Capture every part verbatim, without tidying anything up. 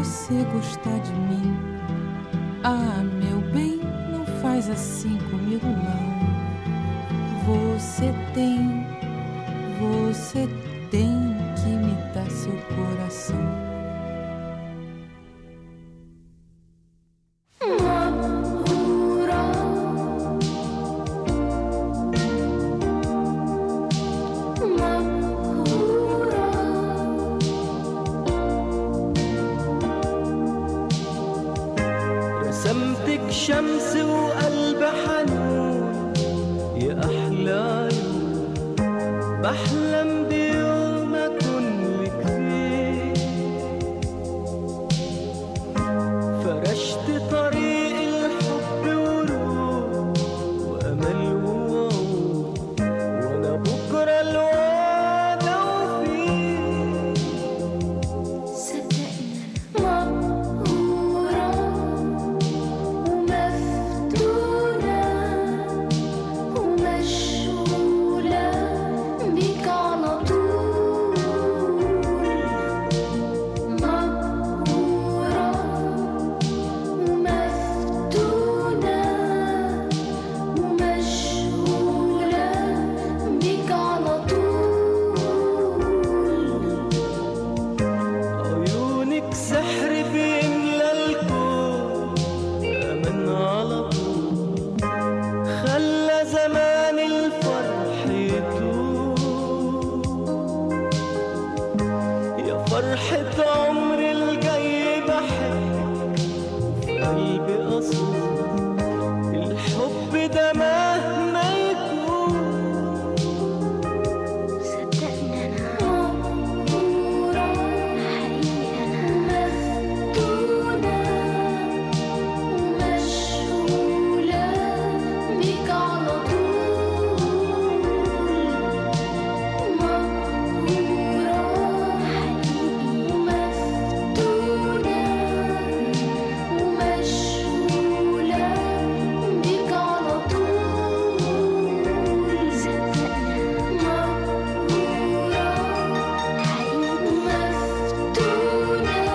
você gostar de mim. Ah, meu bem, não faz assim comigo não. Você tem, você tem que me dar seu coração. رسمتك شمس وقلب حنون يا أحلى يوم، بحلم بيوم أكون لك فيه. فرشت طريق الحب وروح وأمل ووعود، وأنا بكرة الوعد وفيه. صدقنا مقهورة ومفتونة ومشغولة بيك على طول. مقهورة ومفتونة ومشغولة بيك على طول. عيونك سحر بيملى الكون أمن على طول، خلى زمان الفرح يطول. يا فرحة عمري الجاي بحبك في قلبي أصول، الحب ده مهما يكون. صدقني أنا مقهورة حقيقي، أنا مفتونة ومشغولة بيك على طول. مقهورة حقيقي ومفتونة ومشغولة بيك على طول. صدقني مقهورة حقيقي ومفتونة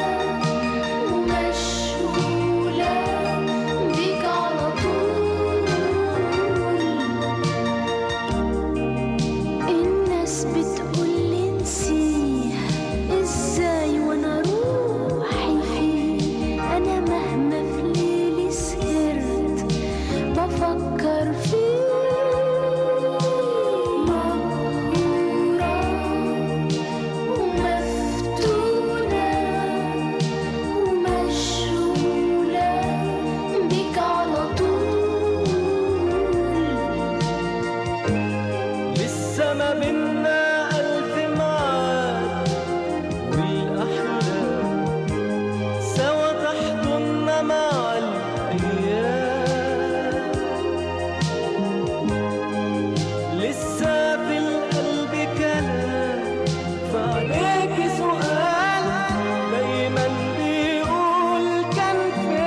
ومشغولة بيك على طول. الناس بتقولي نسيها ازاي وانا روحي فيه. انا مهما في ليلي سهرت بفكر فيه. مقهورة ومفتونة ومشغولة بيك على طول. لسه ما بينا ألف معاد والأحلام سوا تحضننا مع الأيام. لسه في القلب كلام، فعليك سؤال دايما بيقول كان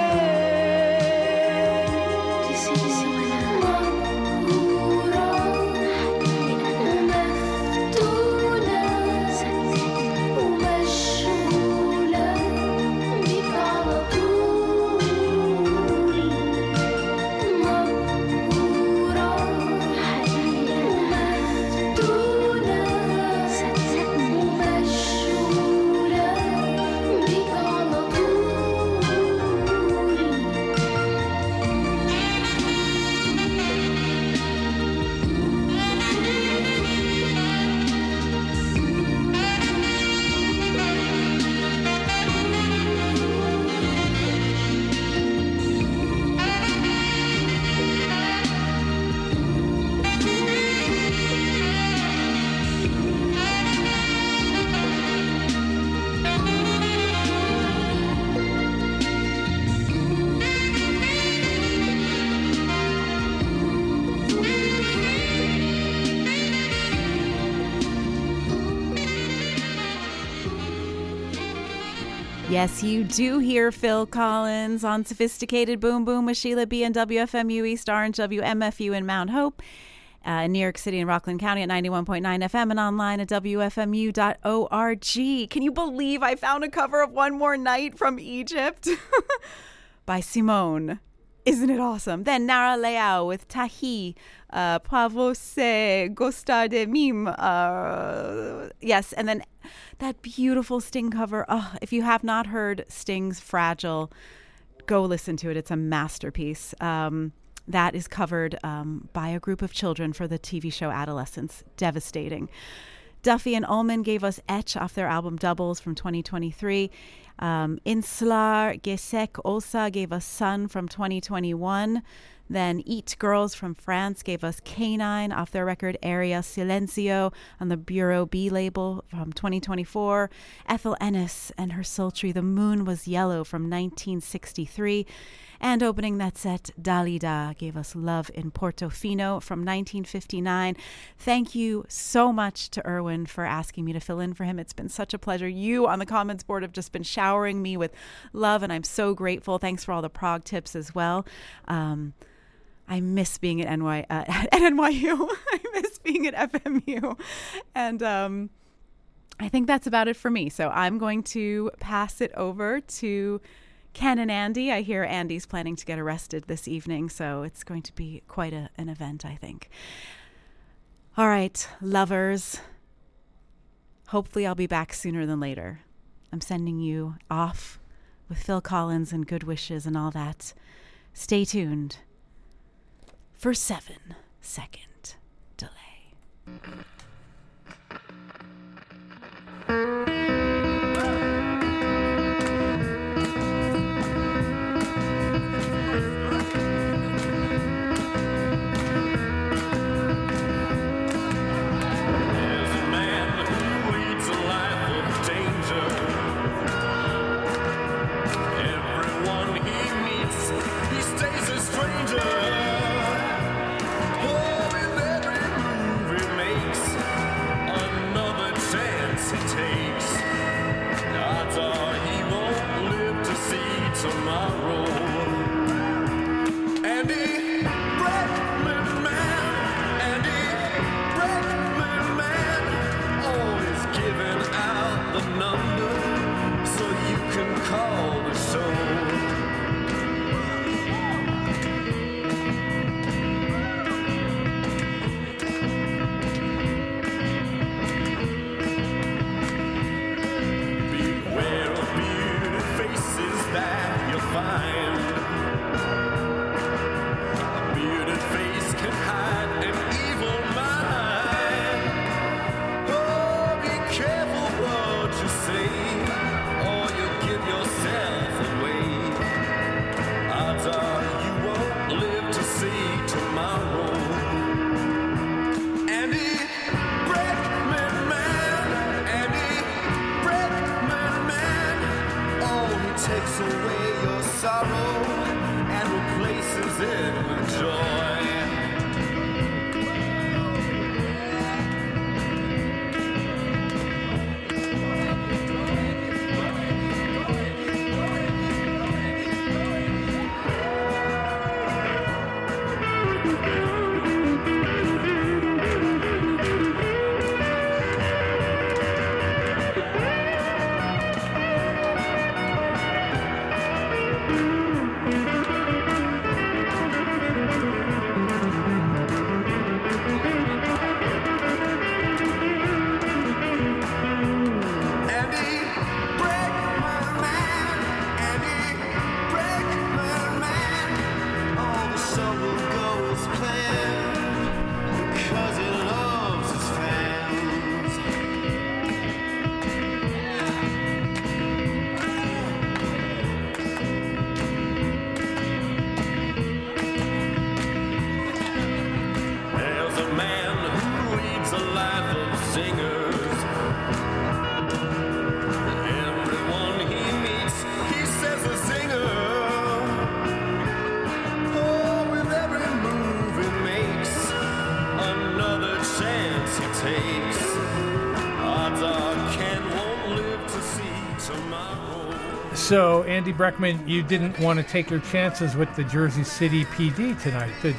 فين. تسيبني وانا مقهورة حقيقي، أنا مفتونة ومشغولة بيك على طول. مقهورة حقيقي، أنا مفتونة ومشغولة بيك على طول. Yes, you do hear Phil Collins on Sophisticated Boom Boom with Sheila B and W F M U East Orange, W M F U in Mount Hope. uh, in New York City and Rockland County at ninety-one point nine F M and online at W F M U dot org. Can you believe I found a cover of One More Night from Egypt by Simone? Isn't it awesome? Then Nara Leao with Tahi, uh, Pavo se gostar de mim. Uh, yes, and then that beautiful Sting cover. Oh, if you have not heard Sting's Fragile, go listen to it. It's a masterpiece. Um, that is covered um, by a group of children for the T V show Adolescence. Devastating. Duffy and Ullman gave us Etch off their album Doubles from twenty twenty-three. Um, Inslar Gesek Olsa gave us Sun from twenty twenty-one. Then Eat Girls from France gave us Canine off their record Area Silencio on the Bureau B label from twenty twenty-four. Ethel Ennis and her sultry The Moon Was Yellow from nineteen sixty-three. And opening that set, Dalida gave us Love in Portofino from nineteen fifty-nine. Thank you so much to Erwin for asking me to fill in for him. It's been such a pleasure. You on the comments board have just been showering me with love, and I'm so grateful. Thanks for all the prog tips as well. Um, I miss being at N Y uh, at N Y U. I miss being at F M U. And um, I think that's about it for me. So I'm going to pass it over to Ken and Andy. I hear Andy's planning to get arrested this evening, so it's going to be quite a, an event, I think. All right, lovers. Hopefully I'll be back sooner than later. I'm sending you off with Phil Collins and good wishes and all that. Stay tuned for seven second delay. So, Andy Breckman, you didn't want to take your chances with the Jersey City P D tonight, did you?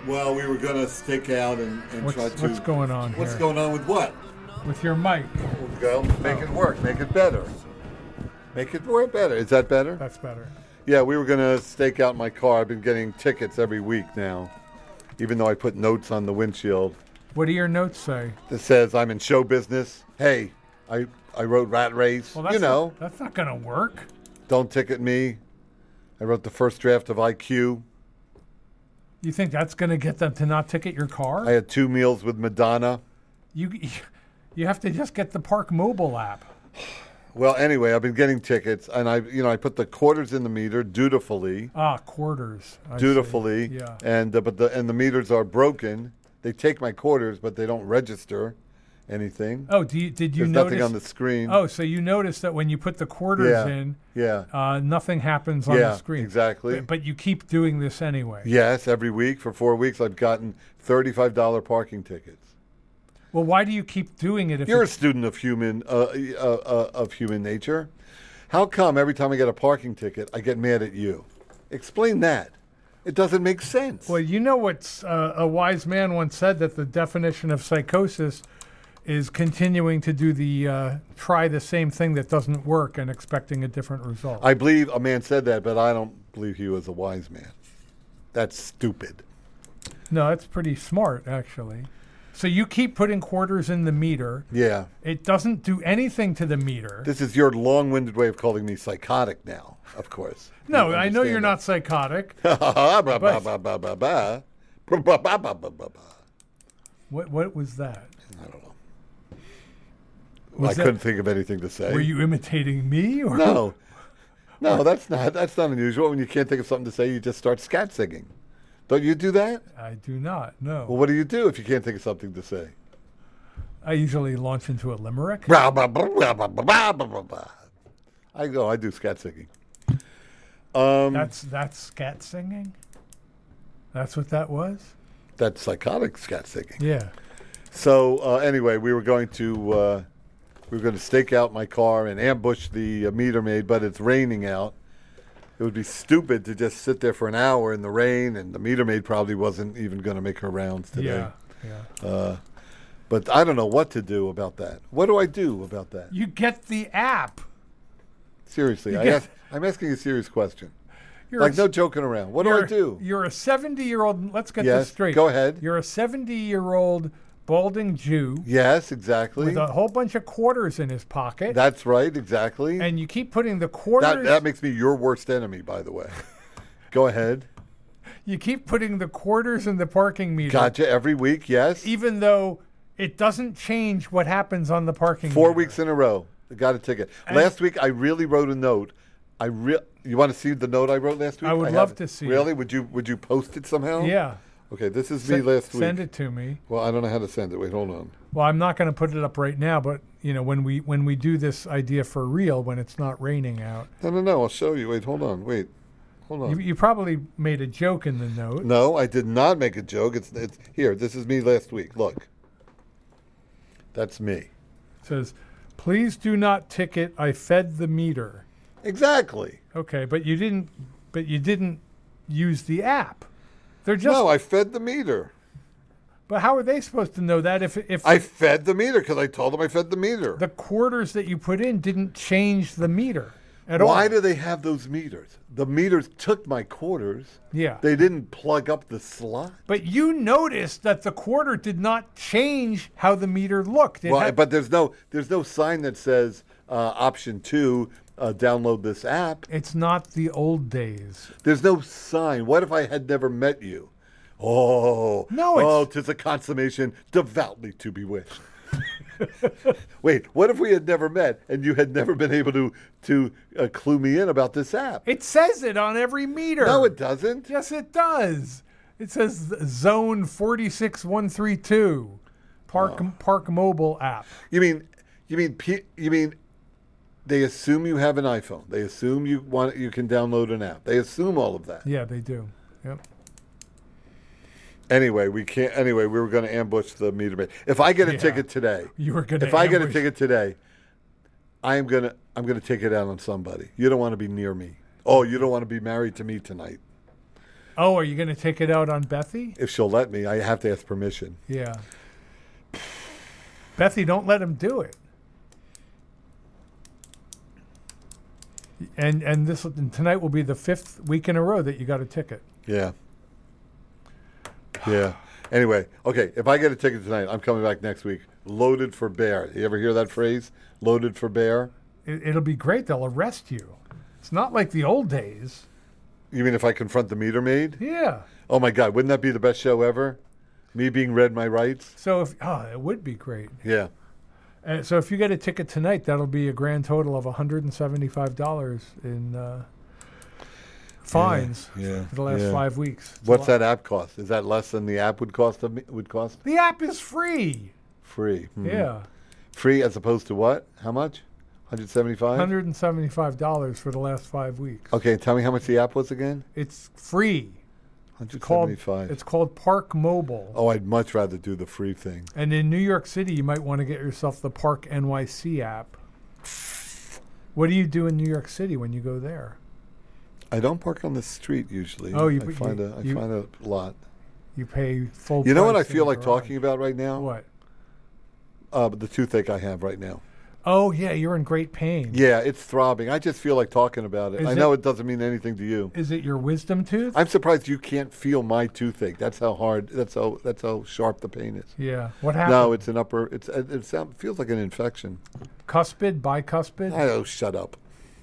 Well, we were going to stake out and, and What's, try to. what's going on What's here? going on with what? With your mic. We'll go make it work. Make it better. Make it work better. Is that better? That's better. Yeah, we were going to stake out my car. I've been getting tickets every week now, even though I put notes on the windshield What do your notes say? that says I'm in show business. Hey, I I wrote Rat Race. Well, that's you know, not, that's not going to work. don't ticket me. I wrote the first draft of I Q. You think that's going to get them to not ticket your car? I had two meals with Madonna. You you have to just get the Park Mobile app. Well, anyway, I've been getting tickets, and I, you know, I put the quarters in the meter dutifully, Ah, quarters. I see. dutifully, Yeah. and uh, but the and the meters are broken. They take my quarters, but they don't register anything. Oh, do you, did you There's notice? nothing on the screen. Oh, so you noticed that when you put the quarters Yeah. in, Yeah. uh, nothing happens on Yeah, the screen. exactly. But, but you keep doing this anyway. Yes, every week for four weeks, I've gotten thirty-five dollar parking tickets. Well, why do you keep doing it if You're a it's, student of human uh, uh, uh, of human nature. How come every time I get a parking ticket, I get mad at you? Explain that. It doesn't make sense. Well, you know what's uh, a wise man once said that the definition of psychosis is continuing to do the uh, try the same thing that doesn't work and expecting a different result. I believe a man said that, but I don't believe he was a wise man. That's stupid. No, that's pretty smart, actually. So you keep putting quarters in the meter. Yeah. It doesn't do anything to the meter. This is your long-winded way of calling me psychotic now, of course. No, You I know you're understand not psychotic. that. Ba, ba, ba, ba, ba, ba. Ba, ba, ba, ba, ba, ba. What what was that? I don't know. Was I that- couldn't think of anything to say. Were you imitating me? Or No. No, that's not that's not unusual. When you can't think of something to say, you just start scat singing. Don't you do that? I do not. No. Well, what do you do if you can't think of something to say? I usually launch into a limerick. Blah, blah, blah, blah, blah, blah, blah, blah, blah. I go. I do scat singing. Um, That's that's scat singing. That's what that was. that's psychotic scat singing. Yeah. So uh, anyway, we were going to uh, we were going to stake out my car and ambush the uh, meter maid, but it's raining out. It would be stupid to just sit there for an hour in the rain, and the meter maid probably wasn't even going to make her rounds today. Yeah. Yeah. Uh, but I don't know what to do about that. What do I do about that? You get the app. Seriously, You I get- ask, I'm asking a serious question. You're Like a, no joking around. What do you're- I do? You're a seventy-year-old. Let's get Yes, this straight. go ahead. You're a seventy-year-old balding Jew Yes, exactly. with a whole bunch of quarters in his pocket, That's right, exactly. and you keep putting the quarters. That that makes me your worst enemy, by the way. Go ahead. you keep putting the quarters in the parking meter, Gotcha. Every week, yes. even though it doesn't change what happens on the parking Four meter. weeks in a row. I got a ticket. And- last week, I really wrote a note. I re- You want to see the note I wrote last week? I would have love it. to see Really? it. Would you Would you post it somehow? Yeah. Okay. This is me Send- last week. Send it to me. Well, I don't know how to send it. Wait, hold on. Well, I'm not going to put it up right now, but you know, when we when we do this idea for real, when it's not raining out, No, no, no. I'll show you. Wait, hold on. Wait, hold on. you, you probably made a joke in the note. No, I did not make a joke. It's it's here. This is me last week. Look. That's me. It says, "Please do not ticket. I fed the meter." Exactly. Okay, but you didn't. But you didn't use the app. They're just. No, I fed the meter. But how are they supposed to know that if if I fed the meter because I told them I fed the meter. the quarters that you put in didn't change the meter at all? Why do they have those meters? The meters took my quarters. Yeah. They didn't plug up the slot. But you noticed that the quarter did not change how the meter looked. It Well, had- but there's no there's no sign that says uh, option two, uh, download this app. it's not the old days. There's no sign. What if I had never met you? Oh, No, it's- oh, 'tis a consummation devoutly to be wished. Wait, what if we had never met and you had never been able to to uh, clue me in about this app? It says it on every meter. No, it doesn't. Yes, it does. It says zone forty-six one thirty-two, Park Oh. Park Mobile app. You mean you mean P- you mean they assume you have an iPhone. They assume you want you can download an app. They assume all of that. Yeah, they do. Yep. Anyway, we can't. Anyway, we were going to ambush the meter maid. If I get a Yeah. ticket today, You were going to. if I get a ticket today, I'm gonna I'm gonna take it out on somebody. You don't want to be near me. Oh, you don't want to be married to me tonight. Oh, are you going to take it out on Bethy? If she'll let me, I have to ask permission. Yeah. Bethy, don't let him do it. And and this and tonight will be the fifth week in a row that you got a ticket. Yeah. Yeah. Anyway, okay, if I get a ticket tonight, I'm coming back next week. Loaded for bear. You ever hear that phrase? Loaded for bear? It, it'll be great. They'll arrest you. It's not like the old days. You mean if I confront the meter maid? Yeah. Oh my God, wouldn't that be the best show ever? Me being read my rights? So if oh, it would be great. Yeah. Uh, so if you get a ticket tonight, that'll be a grand total of one hundred seventy-five dollars in uh, fines yeah, for the last yeah. five weeks. It's a What's lot. that app cost? Is that less than the app would cost? Of me, would cost The app is free. free? Hmm. Yeah. Free as opposed to what? How much? one hundred seventy-five. one hundred seventy-five dollars for the last five weeks. Okay, tell me how much the app was again. It's free. one hundred Called, seventy-five. it's called Park Mobile. Oh, I'd much rather do the free thing. And in New York City, you might want to get yourself the Park N Y C app. What do you do in New York City when you go there? I don't park on the street usually. Oh, you- I you- find a I you- find a lot. You pay full You know what I price in feel the like garage. talking about right now? What? Uh, the toothache I have right now. Oh, yeah, you're in great pain. Yeah, it's throbbing. I just feel like talking about it. Is I know it- it doesn't mean anything to you. Is it your wisdom tooth? I'm surprised you can't feel my toothache. That's how hard. That's how. That's how sharp the pain is. yeah. What happened? No, it's an upper. It's it, it sound, feels like an infection. Cuspid, bicuspid? I, oh, shut up.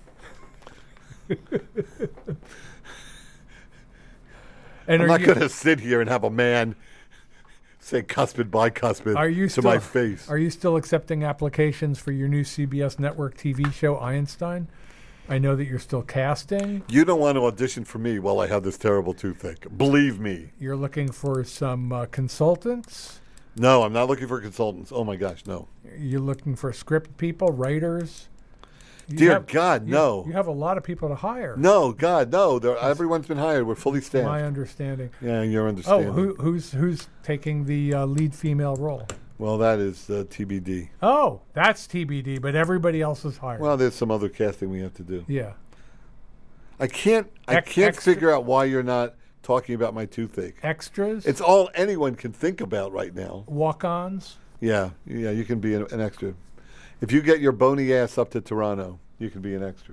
and I'm are not you, going to sit here and have a man say cuspid bicuspid are you to still, my face. Are you still accepting applications for your new C B S network T V show, Einstein? I know that you're still casting. You don't want to audition for me while I have this terrible toothache. Believe me. You're looking for some uh, consultants. No, I'm not looking for consultants. Oh my gosh, no. You're looking for script people, writers. You Dear have- God, you- no. You have a lot of people to hire. No, God, no. They're, everyone's been hired. We're fully staffed. My understanding. Yeah, your Oh, understanding. who, who's who's taking the uh, lead female role? Well, that is uh, T B D. Oh, that's T B D, but everybody else is hired. Well, there's some other casting we have to do. yeah. I can't. I Ex- can't extra- figure out why you're not talking about my toothache. Extras, It's all anyone can think about right now. walk-ons. Yeah, yeah. You can be an, an extra. If you get your bony ass up to Toronto, you can be an extra.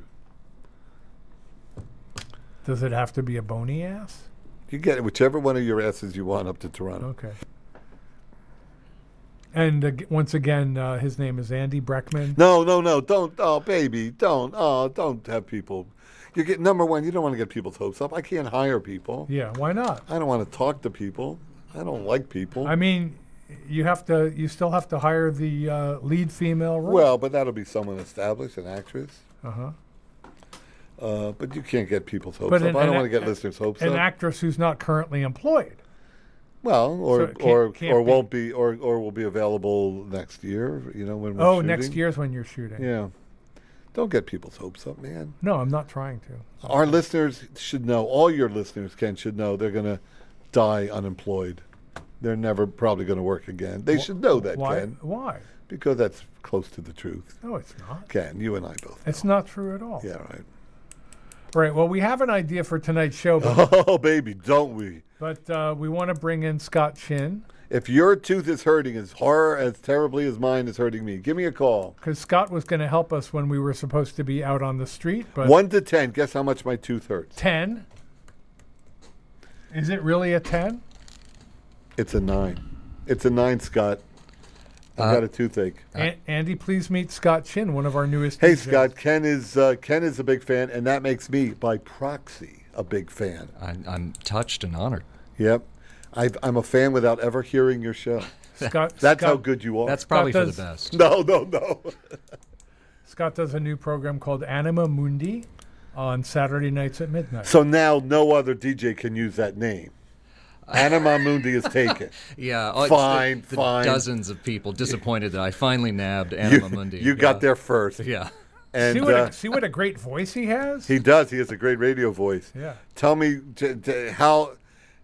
Does it have to be a bony ass? You get whichever one of your asses you want up to Toronto. Okay. And uh, g- once again, uh, his name is Andy Breckman. No, no, no. Don't. Oh, baby, don't. Oh, don't have people. You get number one. You don't want to get people's hopes up. I can't hire people. Yeah, why not? I don't want to talk to people. I don't like people. I mean, you have to. You still have to hire the uh, lead female role. well, but that'll be someone established, an actress. uh huh. Uh, but you can't get people's hopes But up. an- I don't an want to ac- get listeners' hopes An up. actress who's not currently employed. well, or So it can't- or can't or be- won't be, or or will be available next year. You know when we're Oh, shooting. next year's when you're shooting. Yeah. Don't get people's hopes up, man. No, I'm not trying to. Our listeners should know. All your listeners, Ken, should know they're going to die unemployed. They're never probably going to work again. They should know that, Why? Ken, Why? because that's close to the truth. No, it's not. Ken, you and I both. It's not true at all. Yeah, right. Right. Well, we have an idea for tonight's show, but, Oh, baby, don't we? but uh, we want to bring in Scott Chin If your tooth is hurting as horror as terribly as mine is hurting me, give me a call. because Scott was going to help us when we were supposed to be out on the street. But One to ten. Guess how much my tooth hurts? ten. Is it really a ten? It's a nine. It's a nine, Scott. I've Uh, got a toothache. A- Andy, please meet Scott Chin, one of our newest. Hey, D Js. Scott. Ken is uh, Ken is a big fan, and that makes me, by proxy, a big fan. I'm, I'm touched and honored. Yep. I've, I'm a fan without ever hearing your show. Scott. That's Scott, how good you are. That's probably for does- the best. No, no, no. Scott does a new program called Anima Mundi on Saturday nights at midnight. So now no other D J can use that name. Anima Mundi is taken. Yeah, oh, it's Fine, the, the fine. dozens of people disappointed that I finally nabbed You, Anima Mundi. you yeah. got there first. Yeah. And see, what uh, a, see what a great voice he has. he does. He has a great radio voice. yeah. Tell me t- t- how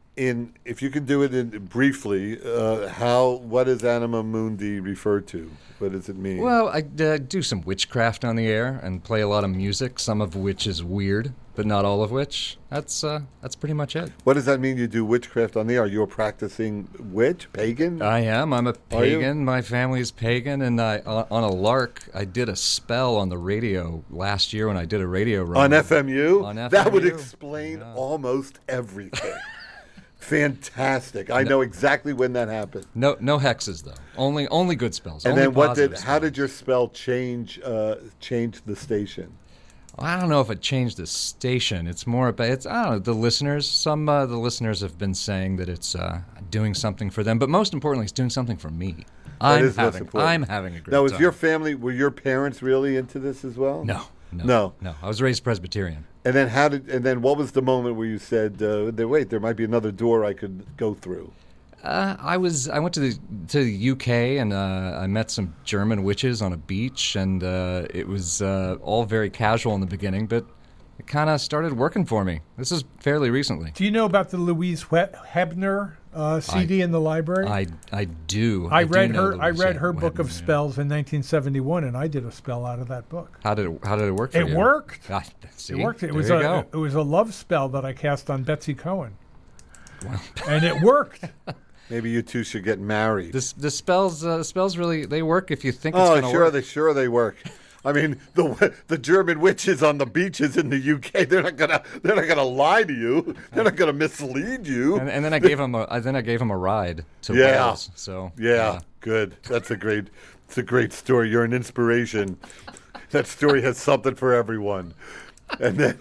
in if you could do it in briefly, uh, how what does Anima Mundi refer to? What does it mean? Well, I uh, do some witchcraft on the air and play a lot of music, some of which is weird, but not all of which. That's uh, that's pretty much it. What does that mean? You do witchcraft on the air? You're practicing witch, pagan? I am. I'm a Are you? pagan. My family's pagan, and I uh, on a lark, I did a spell on the radio last year when I did a radio run On F M U? On That would F M U? explain Yeah. almost everything. Fantastic. I know exactly when that happened. No, no hexes though. Only, only good spells. And only then what did positive how spells. did your spell change uh, change the station? I don't know if it changed the station. It's more about it's. I don't know the listeners. Some uh, the listeners have been saying that it's uh, doing something for them, but most importantly, it's doing something for me. I'm is most having. important. I'm having a great Now, was time. your family were your parents really into this as well? No, no, No. no. I was raised Presbyterian. And then how did and then what was the moment where you said, uh, there, "Wait, there might be another door I could go through"? Uh, I was. I went to the to the U K and uh, I met some German witches on a beach, and uh, it was uh, all very casual in the beginning, but it kind of started working for me. This is fairly recently. Do you know about the Louise He- Hebner uh, C D in the library? I I do. I do read know her. I Louise read her Hebner, book of yeah. spells in nineteen seventy-one, and I did a spell out of that book. How did it? How did it work for It you? worked. Ah, see? It worked. It There was you a go. it was a love spell that I cast on Betsy Cohen, and it worked. Maybe you two should get married. This the spells uh, spells really they work if you think it's Oh, gonna sure work. they sure they work. I mean, the the German witches on the beaches in the U K, they're not gonna they're not gonna lie to you. They're not gonna mislead you. And, and then I gave him a I- then I gave him a ride to Yeah. Wales. So Yeah, good. That's a great. It's a great story. You're an inspiration. That story has something for everyone. And then,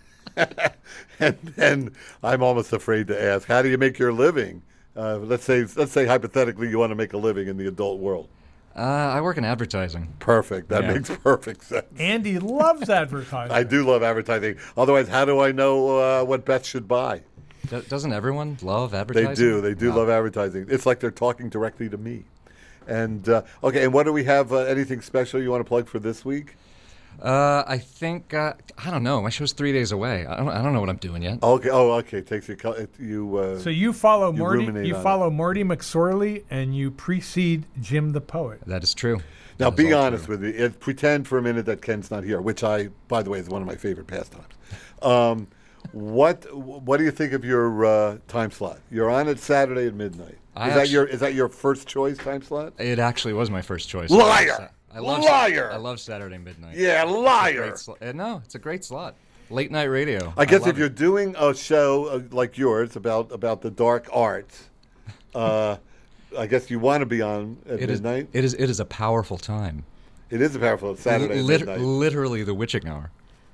and then I'm almost afraid to ask, how do you make your living? Uh, let's say, let's say hypothetically, you want to make a living in the adult world. Uh, I work in advertising. Perfect. That Yeah. makes perfect sense. Andy loves advertising. I do love advertising. Otherwise, how do I know uh, what Beth should buy? Do- doesn't everyone love They advertising? do. They do No. love advertising. It's like they're talking directly to me. And uh, okay, and what do we have? Uh, anything special you want to plug for this week? Uh, I think uh, I don't know. My show's three days away. I don't. I don't know what I'm doing yet. Okay. Oh, okay. Takes you. co- You. Uh, So you follow You Marty. ruminate You on follow Marty McSorley, and you precede Jim the poet. That is true. now, That is be all honest true. with me. It, pretend for a minute that Ken's not here, which I, by the way, is one of my favorite pastimes. Um, what What do you think of your uh, time slot? You're on it Saturday at midnight. I is that actu- your Is that your first choice time slot? It actually was my first choice. Liar! I love Liar! I love Saturday midnight. Yeah, It's a liar. great sl- uh, no, it's a great slot. Late night radio. I guess love if you're it. doing a show uh, like yours about about the dark arts, uh, I guess you want to be on at It is, midnight. it is it is a powerful time. It is a powerful Saturday at Lit- midnight. literally the witching hour.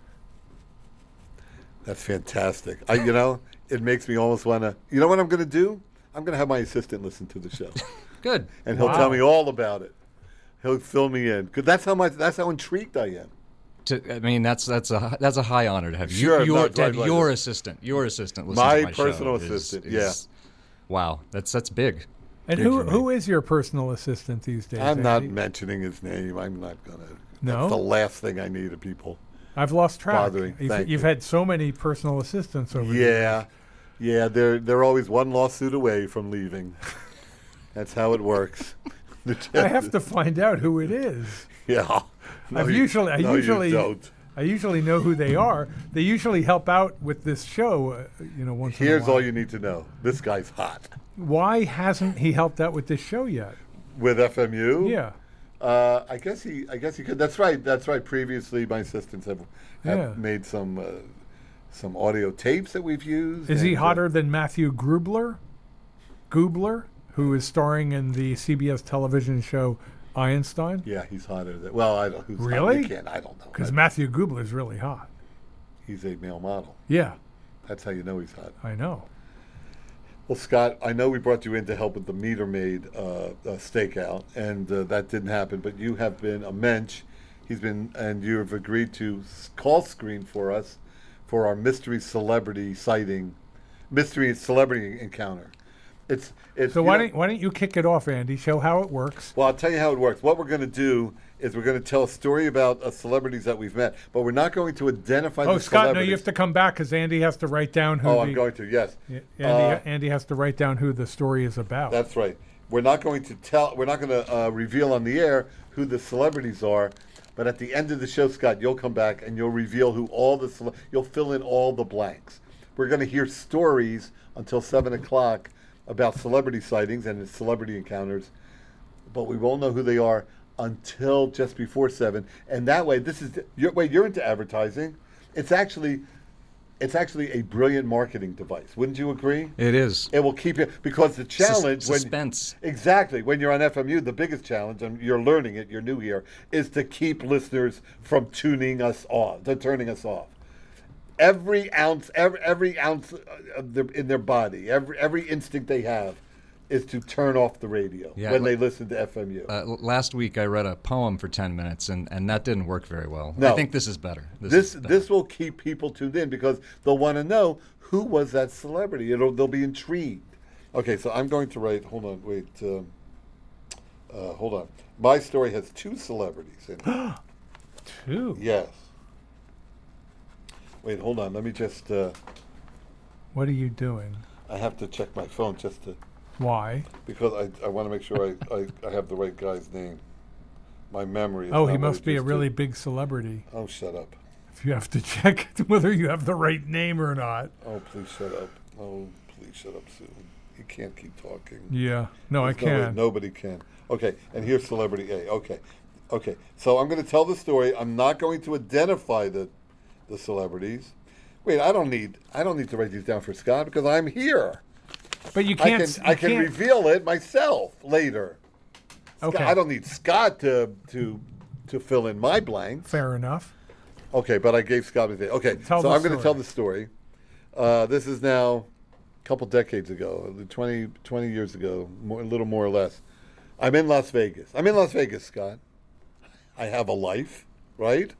That's fantastic. I, you know, it makes me almost want to. You know what I'm going to do? I'm going to have my assistant listen to the show, Good. and he'll Wow. tell me all about it. He'll fill me in because that's how much. That's how intrigued I am. To, I mean, that's that's a that's a high honor to have you, Sure, your, no, to have right, your right. assistant, your assistant listen My to my personal show assistant, Is, yeah. is- Wow, that's that's big. And Big who for me. who is your personal assistant these days? I'm not Andy? mentioning his name. I'm not going to. No? That's the last thing I need of people. I've lost track. Bothering. You've, Thank you've you. had so many personal assistants over the Yeah, yeah. They're they're always one lawsuit away from leaving. That's how it works. I have to find out who it is. Yeah. No, I've you- usually, I no, usually, You don't. I usually know who they are. They usually help out with this show. Uh, you know, once Here's in a while. all you need to know. This guy's hot. Why hasn't he helped out with this show yet? With F M U? Yeah. Uh, I guess he. I guess he could. That's right. That's right. Previously, my assistants have, have Yeah. made some uh, some audio tapes that we've used. Is he and, uh, hotter than Matthew Grubler? Goobler, who is starring in the C B S television show Einstein? yeah, he's hotter. Than, well, I don't. Who's hot? Really? You can't. I don't know. Because I- Matthew Goobler is really hot. he's a male model. Yeah, That's how you know he's hot. I know. Well, Scott, I know we brought you in to help with the Meter Maid uh, uh, stakeout, and uh, that didn't happen. But you have been a mensch. He's been, and you have agreed to s- call screen for us for our mystery celebrity sighting, mystery celebrity encounter. It's it's. So you why know- don't why don't you kick it off, Andy? Show how it works. Well, I'll tell you how it works. What we're going to do is we're going to tell a story about uh, celebrities that we've met, but we're not going to identify Oh, the Scott, no, celebrities. you have to come back because Andy has to write down who. Oh, the, I'm going to. Yes, Yeah, Andy, Uh, Andy has to write down who the story is about. that's right. We're not going to tell. We're not going to uh, reveal on the air who the celebrities are. But at the end of the show, Scott, you'll come back and you'll reveal who all the. Cele- you'll fill in all the blanks. We're going to hear stories until seven o'clock about celebrity sightings and celebrity encounters, but we won't know who they are until just before seven. And that way, this is you're, wait. You're into advertising. It's actually, it's actually a brilliant marketing device. Wouldn't you agree? It is. It will keep you because the challenge when suspense. exactly when you're on F M U, the biggest challenge, and you're learning it, you're new here, is to keep listeners from tuning us off, to turning us off. Every ounce, every, every ounce of their, in their body, every every instinct they have, is to turn off the radio Yeah, when li- they listen to F M U. Uh, l- last week I read a poem for ten minutes, and, and that didn't work very well. No. I think this is better. This this is better. this will keep people tuned in because they'll want to know who was that celebrity. It'll they'll be intrigued. Okay, so I'm going to write. Hold on, wait. Um, uh, hold on. My story has two celebrities in it. Two. Yes. Wait, hold on. Let me just. Uh, What are you doing? I have to check my phone just to Why? because I, I want to make sure I, I, I have the right guy's name. My memory. Is Oh, not he what must it be a used to. really big celebrity. Oh, shut up. If you have to check whether you have the right name or not. Oh, please shut up. Oh, please shut up, Sue. You can't keep talking. Yeah. No, I There's no way- can. nobody can. Okay, and here's celebrity A. Okay, okay. So I'm going to tell the story. I'm not going to identify the the celebrities. Wait, I don't need I don't need to write these down for Scott because I'm here. But you I can't. can s- you I can can't- reveal it myself later. Scott- Okay. I don't need Scott to to to fill in my blanks. Fair enough. Okay, but I gave Scott his. Okay, Tell so the I'm going to story. tell the story. Uh, this is now a couple decades ago, twenty, twenty years ago, more, a little more or less. I'm in Las Vegas. I'm in Las Vegas, Scott. I have a life, right?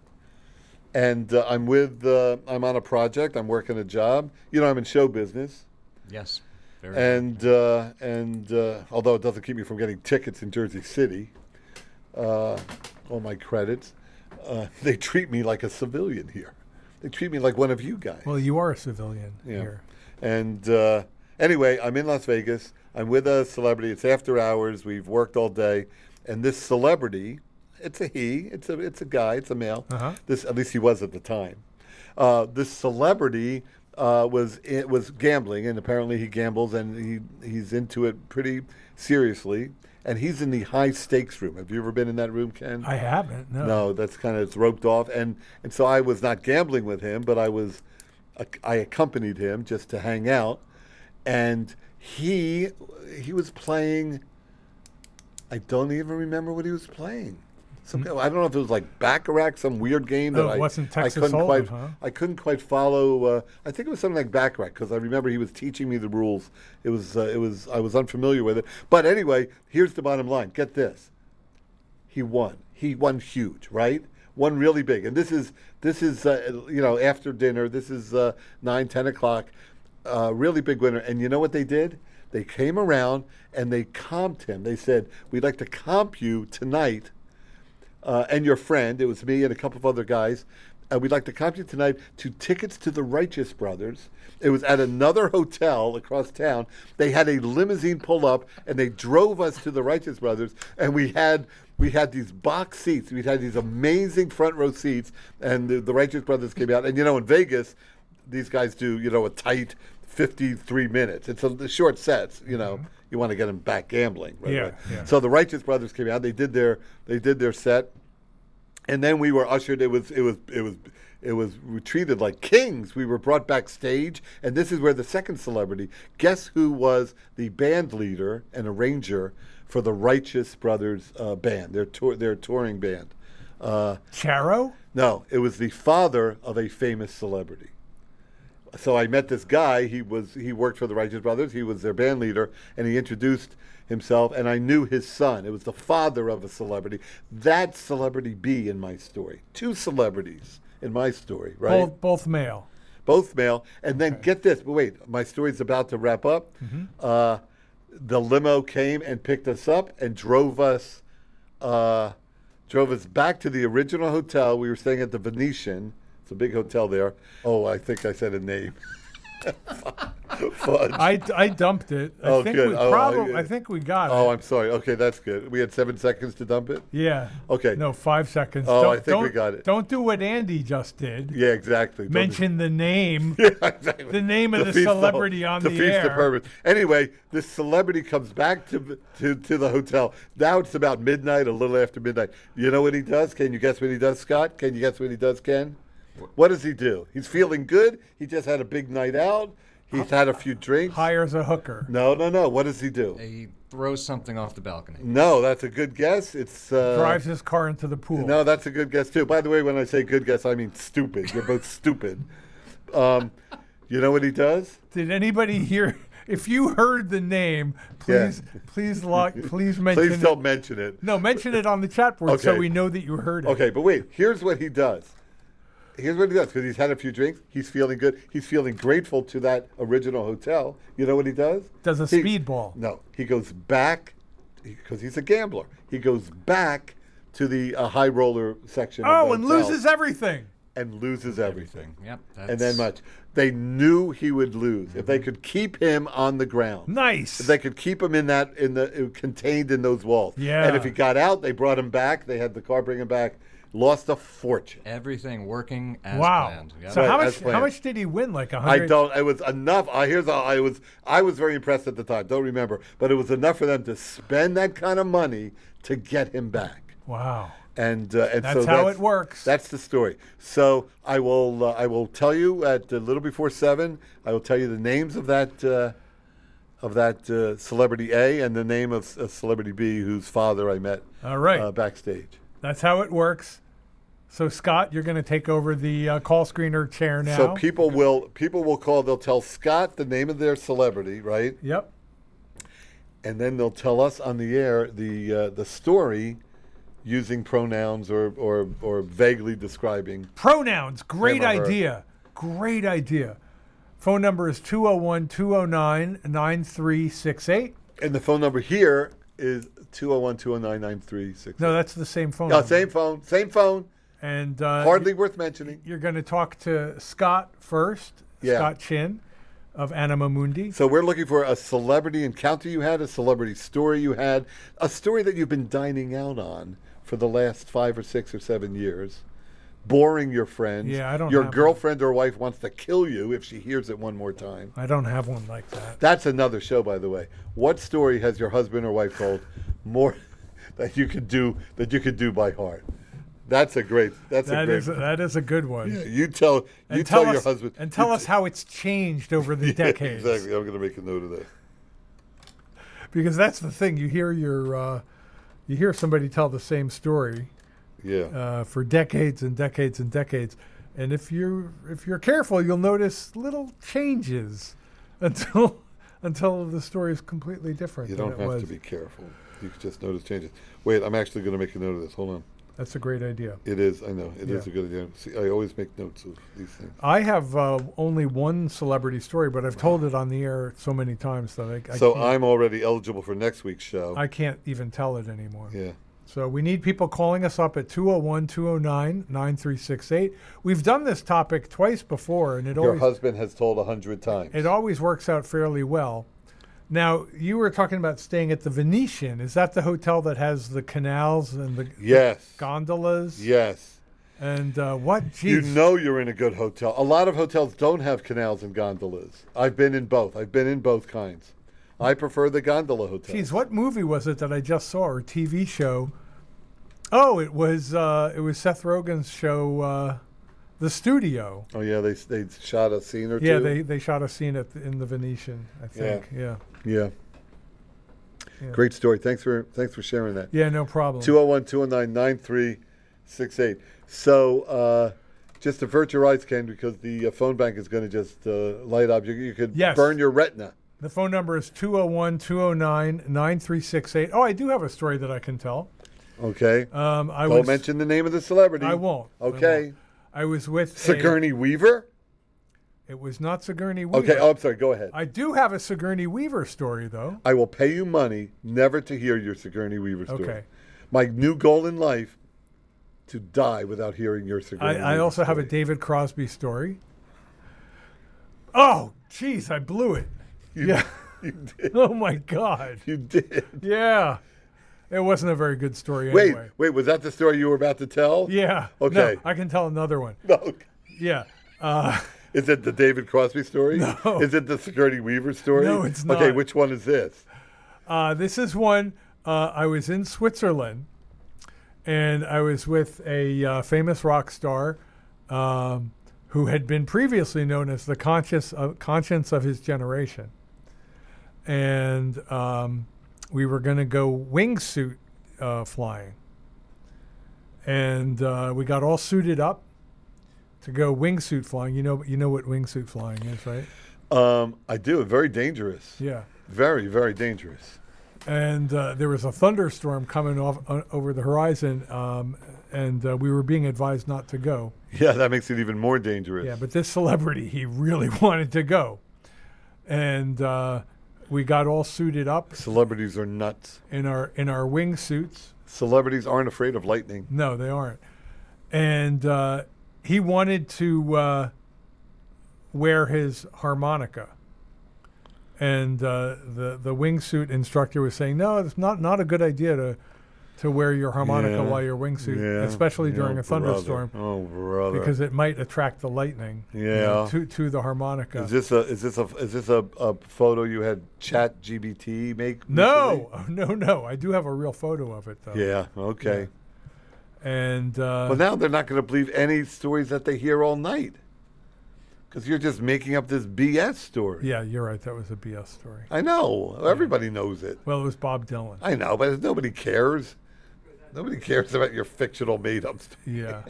And uh, I'm with. Uh, I'm on a project. I'm working a job. You know, I'm in show business. Yes. Very And uh, and uh, although it doesn't keep me from getting tickets in Jersey City, uh, all my credits, uh, they treat me like a civilian here. They treat me like one of you guys. Well, you are a civilian Yeah. here. And uh, anyway, I'm in Las Vegas. I'm with a celebrity. It's after hours. We've worked all day, and this celebrity, it's a he. It's a it's a guy. It's a male. Uh-huh. This at least he was at the time. Uh, this celebrity uh, was it was gambling, and apparently he gambles, and he he's into it pretty seriously. And he's in the high stakes room. Have you ever been in that room, Ken? I haven't. No. No, that's kind of it's roped off, and and so I was not gambling with him, but I was, I accompanied him just to hang out, and he he was playing. I don't even remember what he was playing. Some, I don't know if it was like Baccarat, some weird game that Oh, it I wasn't I Texas couldn't Hold'em, quite huh? I couldn't quite follow. Uh, I think it was something like Baccarat because I remember he was teaching me the rules. It was uh, it was I was unfamiliar with it. But anyway, here's the bottom line. Get this. He won. He won huge, right? Won really big. And this is this is uh, you know after dinner. This is uh, nine ten o'clock. Uh, really big winner. And you know what they did? They came around and they comped him. They said, "We'd like to comp you tonight." Uh, and your friend, it was me and a couple of other guys, and we'd like to comp you tonight to tickets to the Righteous Brothers. It was at another hotel across town. They had a limousine pull up, and they drove us to the Righteous Brothers, and we had we had these box seats. We had these amazing front row seats, and the, the Righteous Brothers came out. And you know, in Vegas, these guys do you know a tight fifty-three minutes. It's a, the short sets, you know. You want to get them back gambling, right? Yeah, right. yeah. So the Righteous Brothers came out. They did their they did their set, and then we were ushered. It was it was it was it was we treated like kings. We were brought backstage, and this is where the second celebrity. Guess who was the band leader and arranger for the Righteous Brothers uh, band? Their tour their touring band. Uh, Charo? no, it was the father of a famous celebrity. So I met this guy. He was he worked for the Righteous Brothers. He was their band leader, and he introduced himself. And I knew his son. It was the father of a celebrity. That's celebrity B in my story. Two celebrities in my story, right? Both, both male. Both male. And then get this. But wait, my story's about to wrap up. Uh, the limo came and picked us up and drove us, uh, drove us back to the original hotel. We were staying at the Venetian. It's a big hotel there. Oh, I think I said a name. Fudge. I, I dumped it. I Oh, think good. we Oh, probably oh, I think we got Oh, it. I'm sorry. Okay, that's good. We had seven seconds to dump it? Yeah. Okay. No, five seconds. Oh, don't, I think we don't- got it. Don't do what Andy just did. Yeah, exactly. Don't- Mention the name. Yeah, exactly. the name of the Defeats celebrity whole- on the defeats air. purpose. Anyway, this celebrity comes back to, to to the hotel. Now it's about midnight, a little after midnight. You know what he does? Can you guess what he does, Scott? Can you guess what he does, Ken? What does he do? He's feeling good. He just had a big night out. He's had a few drinks. Hires a hooker. No, no, no. What does he do? He throws something off the balcony. No, that's a good guess. It's uh, Drives his car into the pool. No, that's a good guess too. By the way, when I say good guess, I mean stupid. You're both stupid. Um, you know what he does? Did anybody hear? If you heard the name, please, please, lock, please mention. Please it. don't mention it. No, mention it on the chat board so Okay. we know that you heard it. Okay, but wait. Here's what he does. Here's what he does because he's had a few drinks. He's feeling good. He's feeling grateful to that original hotel. You know what he does? Does a He- speedball. No, he goes back because he's a gambler. He goes back to the uh, high roller section. of Oh, the and hotel loses everything. and loses everything. Yep. And then that's- much. They knew he would lose if they could keep him on the ground. Nice. If they could keep him in that in the uh, contained in those walls. Yeah. And if he got out, they brought him back. They had the car bring him back. Lost a fortune. Everything working as Wow. planned. Yep. So Right, how as much? planned. How much did he win? Like a I hundred. don't. It was enough. I here's. A, I was. I was very impressed at the time. Don't remember, but it was enough for them to spend that kind of money to get him back. Wow. And uh, and That's so how that's, it works. That's the story. So I will. Uh, I will tell you at a little before seven. I will tell you the names of that. Uh, of that uh, celebrity A and the name of uh, celebrity B, whose father I met All right. uh, backstage. That's how it works. So Scott, you're going to take over the uh, call screener chair now. So people will people will call. They'll tell Scott the name of their celebrity, right? Yep. And then they'll tell us on the air the uh, the story using pronouns or, or or vaguely describing. Pronouns. Great Him or her. idea. Great idea. Phone number is two oh one, two oh nine, nine three six eight. And the phone number here is two oh one, two oh nine, nine three six. No, that's the same phone No, number. same phone, same phone. And uh, Hardly worth mentioning. you're going to talk to Scott first, Yeah. Scott Chin of Anima Mundi. So we're looking for a celebrity encounter you had, a celebrity story you had, a story that you've been dining out on for the last five or six or seven years, boring your friends. Yeah, I don't Your have girlfriend or wife wants to kill you if she hears it one more time. I don't have one like that. That's another show, by the way. What story has your husband or wife told more that you could do that you could do by heart? That's a great. That's a That great. is a, that is a good one. yeah, you tell you And tell, tell your us, husband and tell you us t- how it's changed over the Yeah, decades. exactly. I'm going to make a note of that. Because that's the thing. You hear your uh, you hear somebody tell the same story Yeah. uh, for decades and decades and decades, and if you if you're careful, you'll notice little changes until until the story is completely different. You than don't it have was. to be careful. You can just notice changes. Wait, I'm actually going to make a note of this. Hold on. That's a great idea. It is. I know. It is Yeah. a good idea. See, I always make notes of these things. I have uh, only one celebrity story, but I've told it on the air so many times that I, I So can't, I'm already eligible for next week's show. I can't even tell it anymore. yeah. So we need people calling us up at two oh one, two oh nine, nine three six eight. We've done this topic twice before, and it Your always husband has told a hundred times. it always works out fairly well. Now, you were talking about staying at the Venetian. Is that the hotel that has the canals and the Yes. gondolas? Yes. And uh, what? Jeez. You know you're in a good hotel. A lot of hotels don't have canals and gondolas. I've been in both. I've been in both kinds. I prefer the gondola hotels. Geez, what movie was it that I just saw, or T V show? Oh, it was uh, it was Seth Rogen's show, uh, The Studio. Oh yeah, they they shot a scene or Yeah, two. they, they shot a scene at the, in the Venetian, I think. Yeah. Yeah. Yeah. Great story. Thanks for thanks for sharing that. Yeah, no problem. two oh one, two oh nine, nine three six eight. So uh, just avert your eyes, Ken, because the uh, phone bank is going to just uh, light up. You, you could Yes. burn your retina. The phone number is two oh one, two oh nine, nine three six eight. Oh, I do have a story that I can tell. Okay. Um, I Don't was, mention the name of the celebrity. I won't. I Okay. won't. I was with a- Sigourney Weaver. It was not Sigourney Weaver. Okay, oh, I'm sorry. Go ahead. I do have a Sigourney Weaver story, though. I will pay you money never to hear your Sigourney Weaver story. Okay. My new goal in life, to die without hearing your I, Sigourney Weaver I also have a story. David Crosby story. Oh, jeez, I blew it. You, Yeah. You did. Oh, my God. You did. Yeah. It wasn't a very good story Wait, anyway. wait. Was that the story you were about to tell? Yeah. Okay. No, I can tell another one. No. Yeah. Uh, Is it the David Crosby story? No. Is it the Sigourney Weaver story? No, it's Okay, not. which one is this? Uh, this is one. Uh, I was in Switzerland, and I was with a uh, famous rock star um, who had been previously known as the conscious uh, conscience of his generation. And um, we were going to go wingsuit uh, flying, and uh, we got all suited up to go wingsuit flying. You know, you know what wingsuit flying is, right? Um, I do. Very dangerous. Yeah. Very, very dangerous. And uh, there was a thunderstorm coming off uh, over the horizon, um, and uh, we were being advised not to go. Yeah, that makes it even more dangerous. Yeah, but this celebrity, he really wanted to go, and uh, we got all suited up Celebrities are nuts. in our in our wingsuits. Celebrities aren't afraid of lightning. No, they aren't. And uh, he wanted to uh, wear his harmonica. And uh, the the wingsuit instructor was saying, no, it's not, not a good idea to to wear your harmonica Yeah. while you're wingsuit, Yeah. especially during Oh, a thunderstorm, brother. Oh, brother. because it might attract the lightning you Yeah. know, to to the harmonica. Is this a is this a is this a, a photo you had Chat G B T make? No, oh, no, no. I do have a real photo of it though. recently? Yeah. Okay. And uh, Well, now they're not going to believe any stories that they hear all night, because you're just making up this B S story. yeah, you're right. That was a B S story. I know. Everybody knows it. Well, it was Bob Dylan. I know, but nobody cares. Nobody cares about your fictional made-up story. Yeah.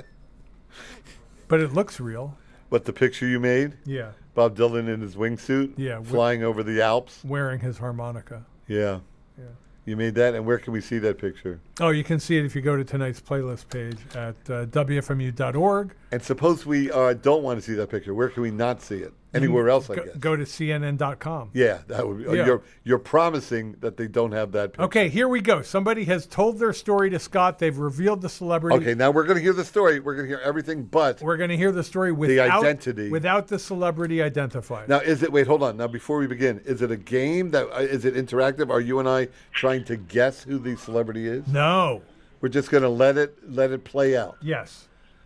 But it looks real. What, the picture you made? Yeah. Bob Dylan in his wingsuit? Yeah, wi- Flying over the Alps? Wearing his harmonica. Yeah. Yeah. You made that, and where can we see that picture? Oh, you can see it if you go to tonight's playlist page at uh, W F M U dot org. And suppose we uh, don't want to see that picture. Where can we not see it? Anywhere else, I Go, guess. go to C N N dot com. Yeah, that would be. uh, Yeah. You're you're promising that they don't have that picture. Okay, here we go. Somebody has told their story to Scott. They've revealed the celebrity. Okay, now we're going to hear the story. We're going to hear everything, but We're going to hear the story without identity. without the celebrity identified. now is it? Wait, hold on. Now before we begin, is it a game that uh, is it interactive? Are you and I trying to guess who the celebrity is? No. We're just going to let it let it play out. Yes.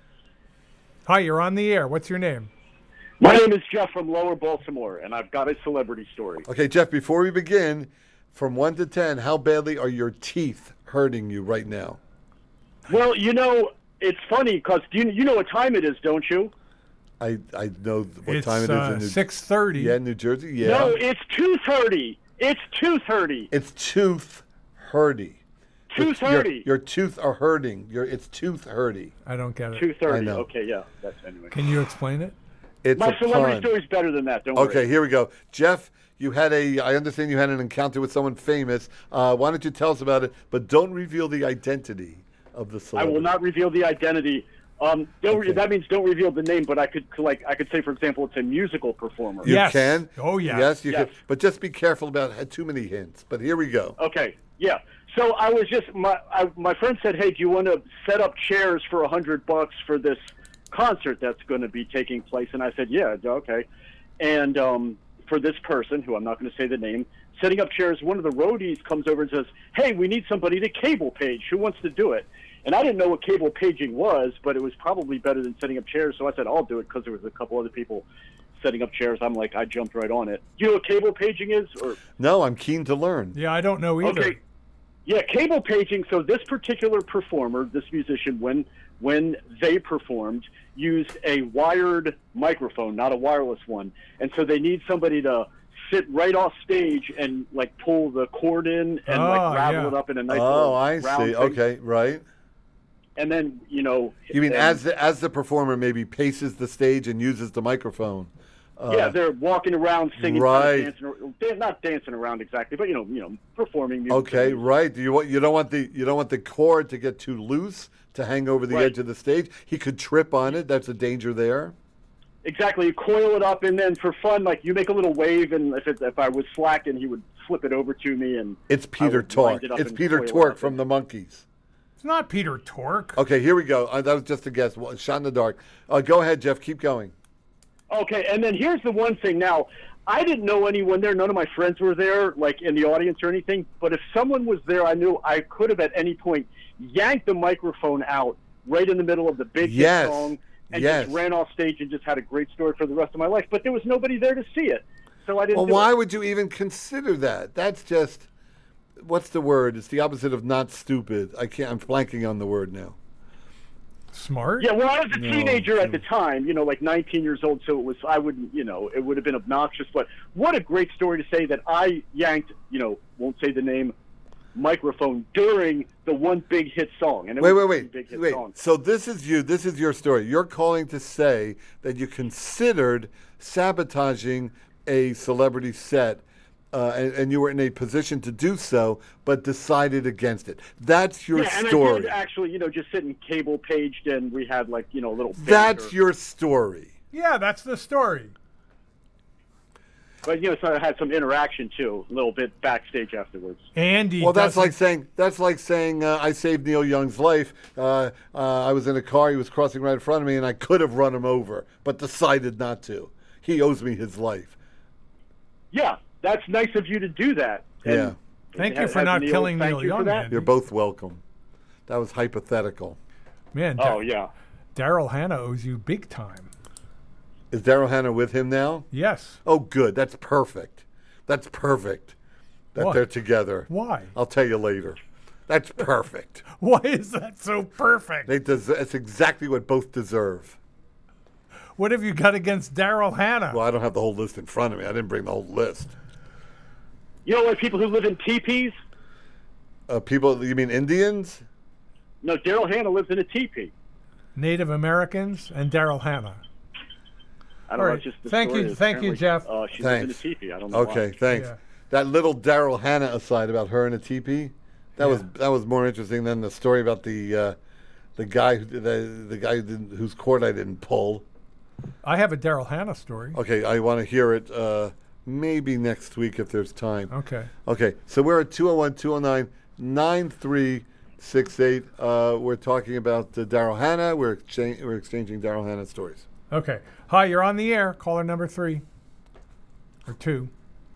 Hi, you're on the air. What's your name? My name is Jeff from Lower Baltimore, and I've got a celebrity story. Okay, Jeff. Before we begin, from one to ten, how badly are your teeth hurting you right now? Well, you know, it's funny because you, you know what time it is, don't you? I I know what it's time it is uh, in New six thirty. Yeah, New Jersey. Yeah, No, it's two thirty. It's two thirty. it's tooth hurty. two Your, thirty. your tooth are hurting. Your it's tooth hurty. I don't get it. two I thirty. know. Okay, yeah. That's anyway. Can you explain it? It's My a celebrity pun. story's better than that. Don't Okay, worry. here we go. Jeff, you had a. I understand you had an encounter with someone famous. Uh, why don't you tell us about it? But don't reveal the identity of the I celebrity. will not reveal the identity. Um, don't re- Okay. that means don't reveal the name, but I could like I could say, for example, it's a musical performer. You Yes. can. Oh, yeah. Yes, you Yes. can. But just be careful about had too many hints. But here we go. Okay, yeah. So I was just my I, my friend said, "Hey, do you want to set up chairs for a hundred bucks for this concert that's going to be taking place?" And I said, "Yeah, okay." And um, for this person, who I'm not going to say the name, setting up chairs, one of the roadies comes over and says, "Hey, we need somebody to cable page. Who wants to do it?" And I didn't know what cable paging was, but it was probably better than setting up chairs. So I said, "I'll do it," because there was a couple other people setting up chairs. I'm like, I jumped right on it. Do you know what cable paging is? Or No, I'm keen to learn. Yeah, I don't know either. Okay. Yeah, cable paging. So this particular performer, this musician, when when they performed, used a wired microphone, not a wireless one. And so they need somebody to sit right off stage and like pull the cord in and Oh, like ravel yeah. it up in a nice Oh, little I round see. thing. Okay, right. And then, you know, You mean and- as the as the performer maybe paces the stage and uses the microphone? yeah, they're walking around singing, right. kind of dancing, or- they're not dancing around exactly, but you know, you know, performing music. Okay, right. Do you want you don't want the you don't want the cord to get too loose to hang over the Right. edge of the stage. He could trip on it. That's a danger there. exactly. You coil it up, and then for fun, like you make a little wave, and if it, if I was slacking, he would flip it over to me, and It's I Peter would wind Tork. it up It's and Peter coil it Tork up from and- the Monkees. It's not Peter Tork. Okay, here we go. Uh, that was just a guess. Well, shot in the dark. Uh, go ahead, Jeff. Keep going. Okay, and then here's the one thing. Now, I didn't know anyone there. None of my friends were there, like in the audience or anything. But if someone was there, I knew I could have at any point yanked the microphone out right in the middle of the big hit Yes. song and Yes. just ran off stage and just had a great story for the rest of my life. But there was nobody there to see it, so I didn't. Well, do why it. would you even consider that? That's just, what's the word? It's the opposite of not stupid. I can't, I'm blanking on the word now. Smart? Yeah, well, I was a No, teenager at no. the time, you know, like nineteen years old, so it was, I wouldn't, you know, it would have been obnoxious, but what a great story to say that I yanked, you know, won't say the name, microphone during the one big hit song. And it Wait, was wait, a big wait, hit wait. song. So this is you. This is your story. You're calling to say that you considered sabotaging a celebrity set, uh, and, and you were in a position to do so, but decided against it. That's your Yeah, and I story. did actually, you know, just sitting cable paged, and we had like, you know, a little. That's banter. your story. Yeah, that's the story. But you know, so I had some interaction too, a little bit backstage afterwards. Andy. Well, that's doesn't- like saying that's like saying uh, I saved Neil Young's life. Uh, uh, I was in a car; he was crossing right in front of me, and I could have run him over, but decided not to. He owes me his life. Yeah, that's nice of you to do that. And Yeah. Thank ha- you for has not Neil- killing thank Neil you for Young, that. Andy. You're both welcome. That was hypothetical. Man, Oh Dar- yeah. Daryl Hannah owes you big time. Is Daryl Hannah with him now? Yes. Oh, good. That's perfect. That's perfect. That What? they're together. Why? I'll tell you later. That's perfect. Why is that so perfect? They des- That's exactly what both deserve. What have you got against Daryl Hannah? Well, I don't have the whole list in front of me. I didn't bring the whole list. You know, like people who live in teepees. Uh, people, you mean Indians? No, Daryl Hannah lives in a teepee. Native Americans and Daryl Hannah. I don't All know. right. It's just the Thank story you- is thank you, apparently, Jeff. Uh, she Thanks. lives in a teepee. I don't know Okay, why. thanks. Yeah. That little Daryl Hannah aside about her in a teepee, that was Yeah. that was more interesting than the story about the uh, the guy who, the the guy who didn't, whose cord I didn't pull. I have a Daryl Hannah story. Okay, I want to hear it uh, maybe next week if there's time. Okay. Okay, so we're at two oh one, two oh nine, nine three six eight. Uh, we're talking about uh, Daryl Hannah. We're, exchange, we're exchanging Daryl Hannah stories. Okay. Hi, you're on the air. Caller number three. Or two.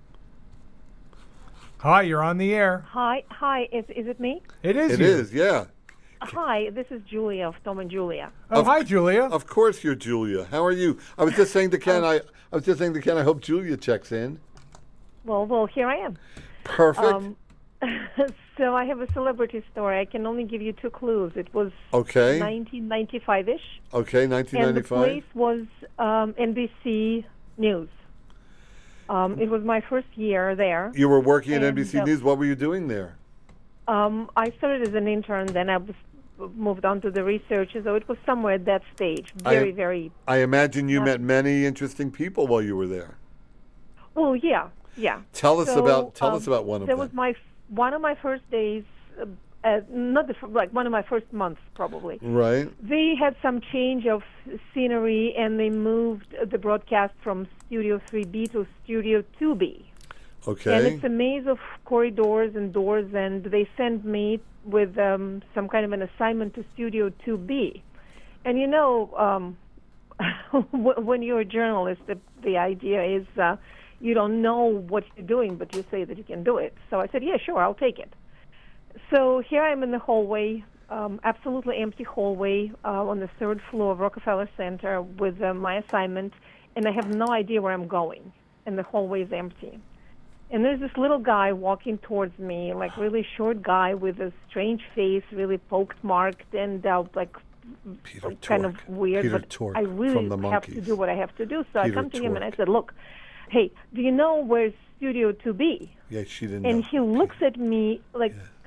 Hi, you're on the air. Hi, hi. Is is it me? It is It you. is, yeah. Hi, this is Julia of Tom and Julia. Oh, Of- hi, Julia. Of course you're Julia. How are you? I was just saying to Ken, I, I was just saying to Ken, I hope Julia checks in. Well, well, here I am. Perfect. Um, so I have a celebrity story. I can only give you two clues. It was okay. nineteen ninety-five-ish, Okay, nineteen and the ninety-five. place was um, N B C News. Um, it was my first year there. You were working at And, N B C uh, News. What were you doing there? Um, I started as an intern, then I was moved on to the research, so it was somewhere at that stage. I- Very, very I imagine you Yeah. met many interesting people while you were there. well. Yeah, yeah. Tell us So, about tell um, us about one of that them. was my f- one of my first days, uh, uh, not the f- like one of my first months probably. Right. They had some change of scenery and they moved the broadcast from Studio three B to Studio two B. And Okay. it's a maze of corridors and doors, and they sent me with um, some kind of an assignment to Studio two B. And you know, um, wh- when you're a journalist, the, the idea is uh, you don't know what you're doing, but you say that you can do it. So I said, yeah, sure, I'll take it. So here I am in the hallway, um, absolutely empty hallway uh, on the third floor of Rockefeller Center with uh, my assignment, and I have no idea where I'm going, and the hallway is empty. And there's this little guy walking towards me, like really short guy with a strange face, really poked marked, and uh, like Peter kind Tork. of weird. Peter but Tork I really from the have to Monkees. do what I have to do. So I Peter come to him and I Tork. said, "Look, hey, do you know where's Studio two B?" Yeah, she didn't And know. he looks at me like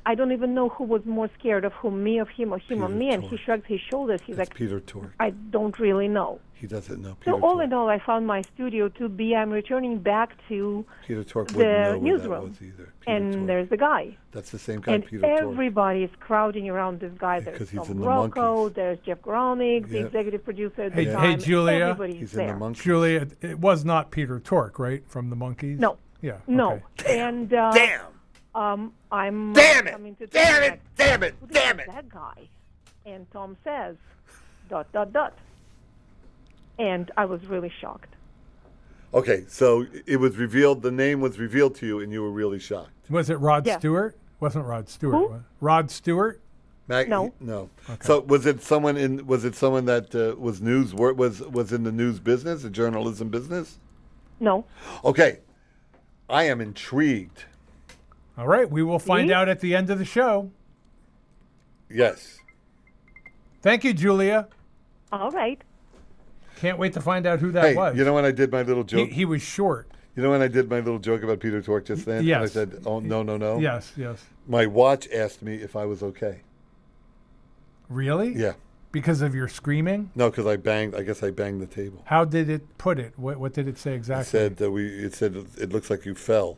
I don't even know who was more scared of whom, me of him or him of Peter me. And he Tork. shrugged his shoulders. He's That's like, Peter Tork. I don't really know. He doesn't know Peter So all Tork. in all, I found my Studio two B. I'm returning back to Peter Tork the wouldn't know where that newsroom. was either. Peter and Tork. there's the guy. That's the same guy, And Peter Tork. everybody is crowding around this guy. Yeah, 'cause There's he's Tom in the Rocco, Monkees. there's Jeff Groening, the Yeah. executive producer at Hey- the hey, time. Julia. Everybody's He's there. in the Monkees. Julia, it was not Peter Tork, right, from the Monkees? No. Yeah. No. okay. And uh, Damn! um, I'm Damn it! coming to Damn tell you it! Damn it! Who the Damn hell it! is that guy? And Tom says, dot, dot, dot. And I was really shocked. Okay, so it was revealed, the name was revealed to you, and you were really shocked. Was it Rod Yeah. Stewart? Wasn't Rod Stewart? Who? was it? Rod Stewart? Mag- No. no. So was it someone in? Was it someone that uh, was news? wor- Was was in the news business, the journalism business? No. Okay, I am intrigued. All right, we will find See? out at the end of the show. Yes. Thank you, Julia. All right. Can't wait to find out who that Hey, was. you know when I did my little he, joke? he was short. You know when I did my little joke about Peter Tork just then? Yes. And I said, "Oh no, no, no." Yes, yes. My watch asked me if I was okay. Really? Yeah. Because of your screaming? No, because I banged. I guess I banged the table. How did it put it? What, what did it say It exactly? said that we. It said it looks like you fell.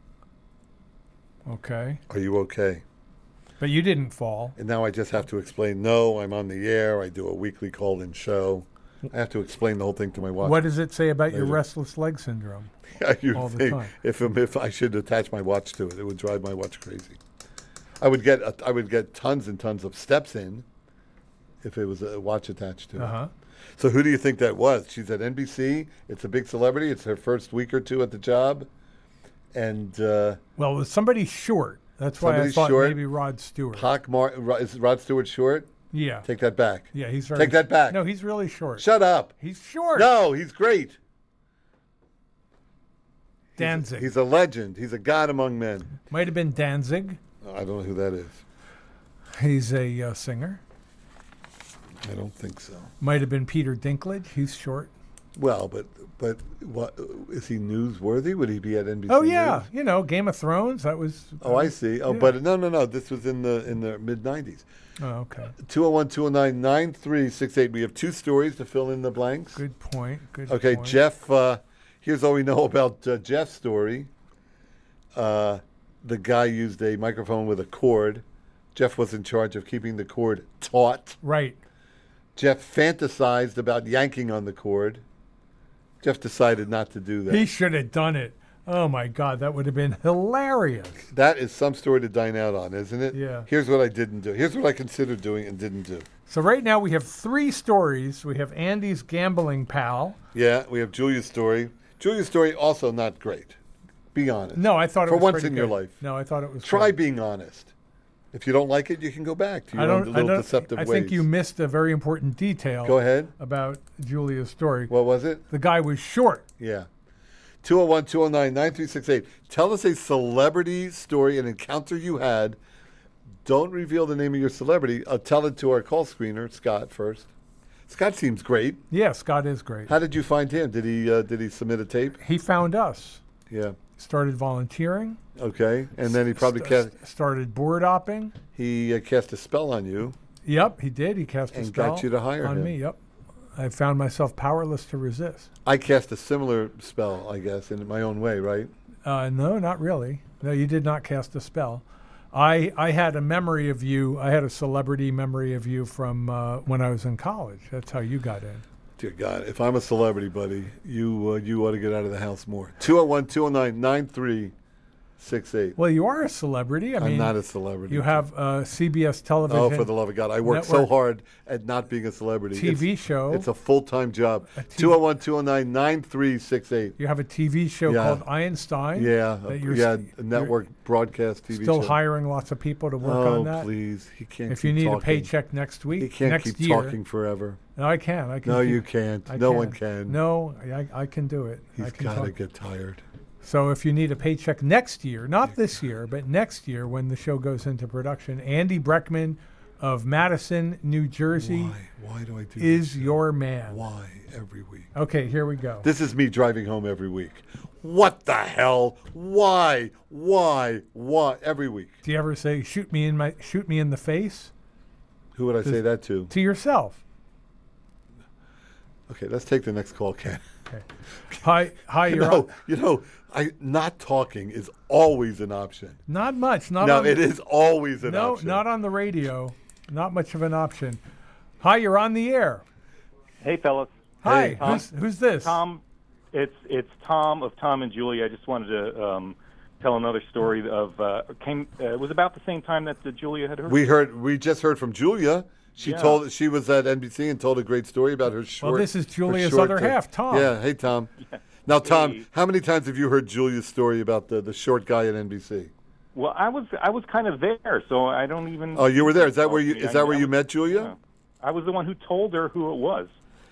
Okay. Are you okay? But you didn't fall. And now I just have to explain. No, I'm on the air. I do a weekly call-in show. I have to explain the whole thing to my watch. What does it say about your Later. restless leg syndrome? you all the think time? if if I should attach my watch to it, it would drive my watch crazy. I would get a, I would get tons and tons of steps in if it was a watch attached to Uh it. huh. So who do you think that was? She's at N B C. It's a big celebrity. It's her first week or two at the job, and uh, Well, it was somebody short. That's why I Somebody thought short? maybe Rod Stewart. Hock Mar- Ro- is Rod Stewart short? Yeah. Take that back. Yeah, he's very. Take that back. No, he's really short. Shut up. He's short. No, he's great. Danzig. He's a legend. He's a god among men. Might have been Danzig. I don't know who that is. He's a uh, singer. I don't think so. Might have been Peter Dinklage. He's short. Well, but but what is he newsworthy? Would he be at N B C? Oh yeah, News? you know Game of Thrones. That was. Oh, I see. Oh, Yeah. but no, no, no. This was in the in the mid nineties. Oh, okay. two oh one, two oh nine, nine three six eight. We have two stories to fill in the blanks. Good point. Good. Okay, point. Jeff. Uh, here's all we know about uh, Jeff's story. Uh, the guy used a microphone with a cord. Jeff was in charge of keeping the cord taut. Right. Jeff fantasized about yanking on the cord. Jeff decided not to do that. He should have done it. Oh my God, that would have been hilarious. That is some story to dine out on, isn't it? Yeah. Here's what I didn't do. Here's what I considered doing and didn't do. So right now we have three stories. We have Andy's gambling pal. Yeah, we have Julia's story. Julia's story also not great. Be honest. No, I thought it For was once pretty in your good. life. No, I thought it was. Try good. being honest. If you don't like it, you can go back to your I own don't. little I don't. deceptive I ways. think you missed a very important detail. Go ahead. About Julia's story. What was it? The guy was short. Yeah. two oh one, two oh nine, nine three six eight. Tell us a celebrity story, an encounter you had. Don't reveal the name of your celebrity. I'll tell it to our call screener, Scott, first. Scott seems great. Yeah, Scott is great. How did you find him? Did he uh, did he submit a tape? He found us. Yeah. Started volunteering. Okay. And then he probably st- cast started board hopping. he uh, cast a spell on you. Yep, he did. He cast a And spell got you to hire on him. me. Yep. I found myself powerless to resist. I cast a similar spell, I guess, in my own way, right? Uh, no, not really. No, you did not cast a spell. I I had a memory of you. I had a celebrity memory of you from uh, when I was in college. That's how you got in. Dear God, if I'm a celebrity, buddy, you uh, you ought to get out of the house more. two oh one, two oh nine, nine three six eight. Well, you are a celebrity. I I'm mean, not a celebrity. you have uh, C B S television. Oh, for the love of God. I work so network hard at not being a celebrity. T V it's, show. It's a full-time job. A T- two oh one, two oh nine, nine three six eight. You have a T V show Yeah. called Einstein. Yeah, that a, you're yeah, s- a network broadcast T you're V Still show. hiring lots of people to work oh, on that. please. He can't If keep you need talking. a paycheck next week, He can't next keep year. talking forever. No, I can. I can. No, keep- you can't. I No can. one can. No, I, I can do it. I He's can got to talk. get tired. So if you need a paycheck next year, not this year, but next year when the show goes into production, Andy Breckman of Madison, New Jersey, Why? Why do I do is this? your man. Why every week? Okay, here we go. This is me driving home every week. What the hell? Why? Why? Why? Every week. Do you ever say, shoot me in my shoot me in the face? Who would I say that to? To yourself. Okay, let's take the next call, Ken. Okay. Hi, hi, You you're know, on. you know, I not talking is always an option. Not much. Not No, on, it is always an No, option. not on the radio. Not much of an option. Hi, you're on the air. Hey, fellas. Hi, Hey. who's, who's this? Tom, it's it's Tom of Tom and Julia. I just wanted to um, tell another story of uh, came. Uh, it was about the same time that uh, Julia had heard. We heard. We just heard from Julia. She Yeah. told. She was at N B C and told a great story about her short. this is her Julia's short, other uh, half, Tom. Yeah. Hey, Tom. Now, Tom, Hey. how many times have you heard Julia's story about the, the short guy at N B C? Well, I was I was kind of there, so I don't even. Oh, you were there. Is that where you? Yeah, Is that where I you was- met Julia? yeah. I was the one who told her who it was.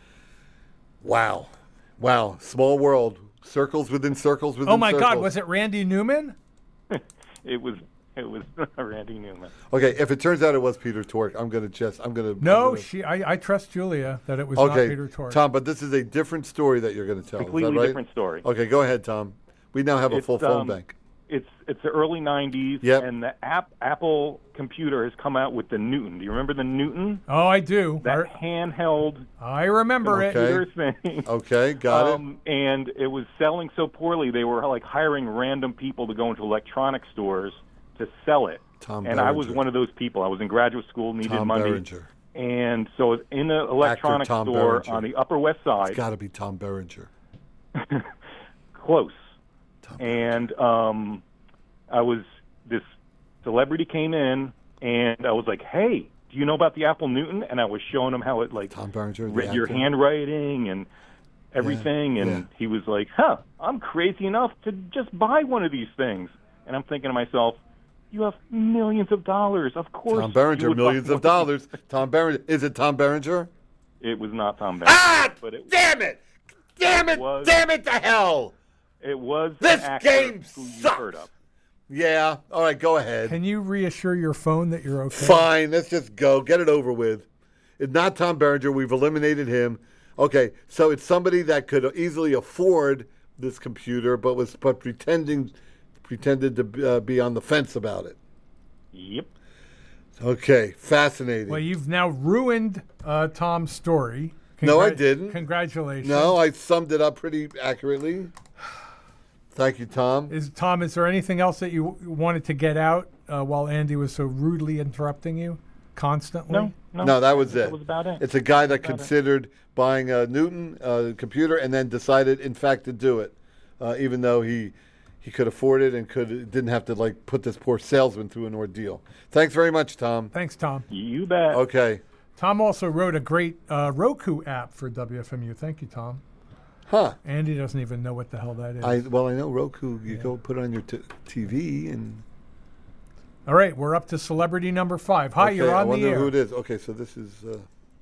Wow, wow, small world, circles within circles within. Oh my circles. God, was it Randy Newman? It was it was Randy Newman. Okay, if it turns out it was Peter Tork, I'm gonna just. I'm gonna. No, I'm gonna, she. I, I trust Julia that it was not Okay, Peter Tork. Tom, but this is a different story that you're going to tell. Completely is that right? different story. Okay, go ahead, Tom. We now have a It's, full phone um, bank. It's it's the early nineties, Yep. and the app, Apple computer has come out with the Newton. Do you remember the Newton? Oh, I do. That I, handheld I remember it. Okay. computer thing. Okay, got it. Um, and it was selling so poorly, they were like hiring random people to go into electronic stores to sell it. Tom and I was Berenger. one of those people. I was in graduate school, needed Tom money. Berenger. And so in the electronic Tom store Berenger. on the Upper West Side, It's got to be Tom Berenger. close. Tom And um, I was, this celebrity came in, and I was like, hey, do you know about the Apple Newton? And I was showing him how it, like, Tom Berenger, the read your actor? handwriting and everything. And yeah. he was like, huh, I'm crazy enough to just buy one of these things. And I'm thinking to myself, you have millions of dollars. Of course. Tom you Berenger, would buy millions one of dollars. Tom Berenger. Is it Tom Berenger? It was not Tom Berenger. Ah! But it, Damn it! Damn it! was- Damn it to hell! it was This an actor game who you sucks. heard of. Yeah. All right, go ahead. Can you reassure your phone that you're okay? Fine. Let's just go. Get it over with. It's not Tom Berenger. We've eliminated him. Okay, so it's somebody that could easily afford this computer, but was but pretending pretended to uh, be on the fence about it. Yep. Okay, fascinating. Well, you've now ruined uh, Tom's story. No, I Congrat- didn't. Congratulations. No, I summed it up pretty accurately. Thank you, Tom. Is Tom? Is there anything else that you w- wanted to get out uh, while Andy was so rudely interrupting you constantly? No, no. No, that was it. That was about it. It's a guy that About it. considered buying a Newton uh, computer and then decided, in fact, to do it, uh, even though he he could afford it and could didn't have to like put this poor salesman through an ordeal. Thanks very much, Tom. Thanks, Tom. You bet. Okay. Tom also wrote a great uh, Roku app for W F M U. Thank you, Tom. Huh. Andy doesn't even know what the hell that is. I well, I know Roku. You go put it on your t- T V and. All right, we're up to celebrity number five. Hi, okay, you're I on the wonder air. who it is. Okay, so this is. Uh,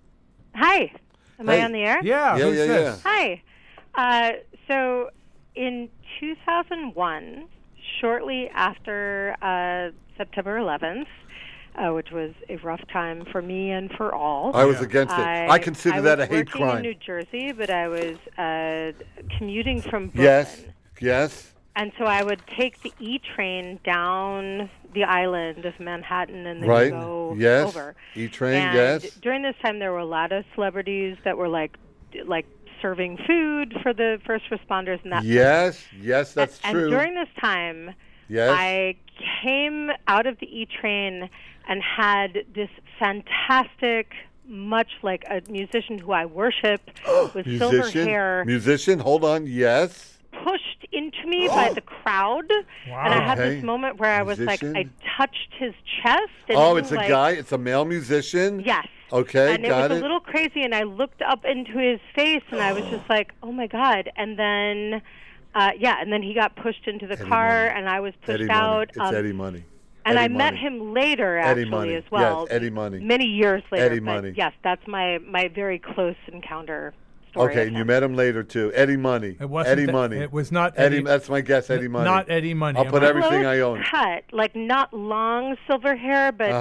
Hi. Am Hey. I on the air? Yeah, Yeah, who's yeah, this? Hi. Uh, so in two thousand one, shortly after uh, September eleventh, uh, which was a rough time for me and for all. I was against it. I consider I that was a hate working in crime. New Jersey, but I was uh, commuting from Brooklyn. Yes. Yes. And so I would take the E train down the island of Manhattan and then Right. go Yes. over. E-train, And yes. during this time, there were a lot of celebrities that were like, like serving food for the first responders and that. Yes. Yes, that's and, true. And during this time, Yes. I came out of the E train and had this fantastic, much like a musician who I worship, with silver Musician. hair, Musician. Hold on. Yes. pushed into me by the crowd. And I had Okay. this moment where I was like, Musician. I touched his chest. And Oh, he, it's a like, guy. It's a male musician. Yes. Okay, and it got was it. a little crazy, and I looked up into his face, and I was just like, "Oh my God!" And then, uh, yeah, and then he got pushed into the Eddie car, Money. and I was pushed Eddie out. Money. It's um, Eddie Money. and Eddie I met Money. him later, Eddie actually, Money. as well. Yes, Eddie Money. Many years later. Eddie but Money. Yes, that's my my very close encounter story. Okay, of and him. you met him later too. Eddie Money. It wasn't Eddie the- Money. it was not Eddie. Eddie- That's my guess. Eddie Money. Not Eddie Money. I'll Am put I- everything Close I own. cut, like not long silver hair, but Uh-huh.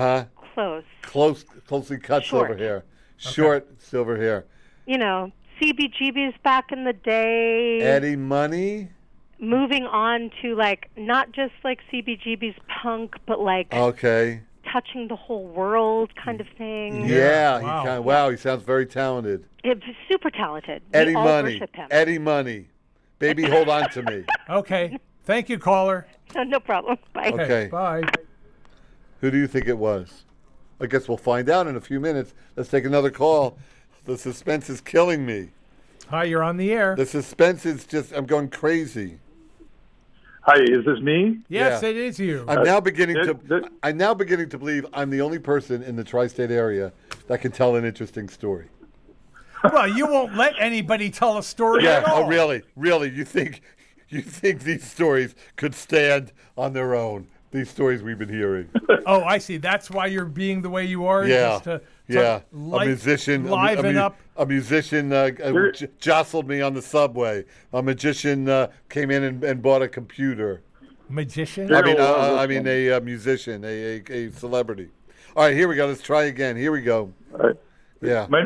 close. Close, closely cut Short. silver hair. Short silver hair. You know, C B G B's back in the day. Eddie Money. Moving on to like not just like C B G B's punk, but like Okay. touching the whole world kind of thing. Yeah. Wow. He kind of, wow. He sounds very talented. He's super talented. We Eddie all Money. worship him. Eddie Money. Baby, hold on to me. Okay. Thank you, caller. No, no problem. Bye. Okay. Bye. Who do you think it was? I guess we'll find out in a few minutes. Let's take another call. The suspense is killing me. Hi, you're on the air. The suspense is just, I'm going crazy. Hi, is this me? Yes, Yeah. it is you. I'm now beginning this- to this- I'm now beginning to believe I'm the only person in the tri-state area that can tell an interesting story. Well, you won't let anybody tell a story Yeah, at all. oh really? Really? You think you think these stories could stand on their own? These stories we've been hearing. Oh, I see. That's why you're being the way you are. Yeah. Just to, to Yeah, light- a musician, a mu- a, liven mu- up. a musician uh, uh, j- jostled me on the subway. A magician uh, came in and, and bought a computer. Magician. I mean, uh, Daryl uh, I Wilson. mean a, uh musician, a, a a celebrity. All right, here we go. Let's try again. Here we go. All right. Yeah, My,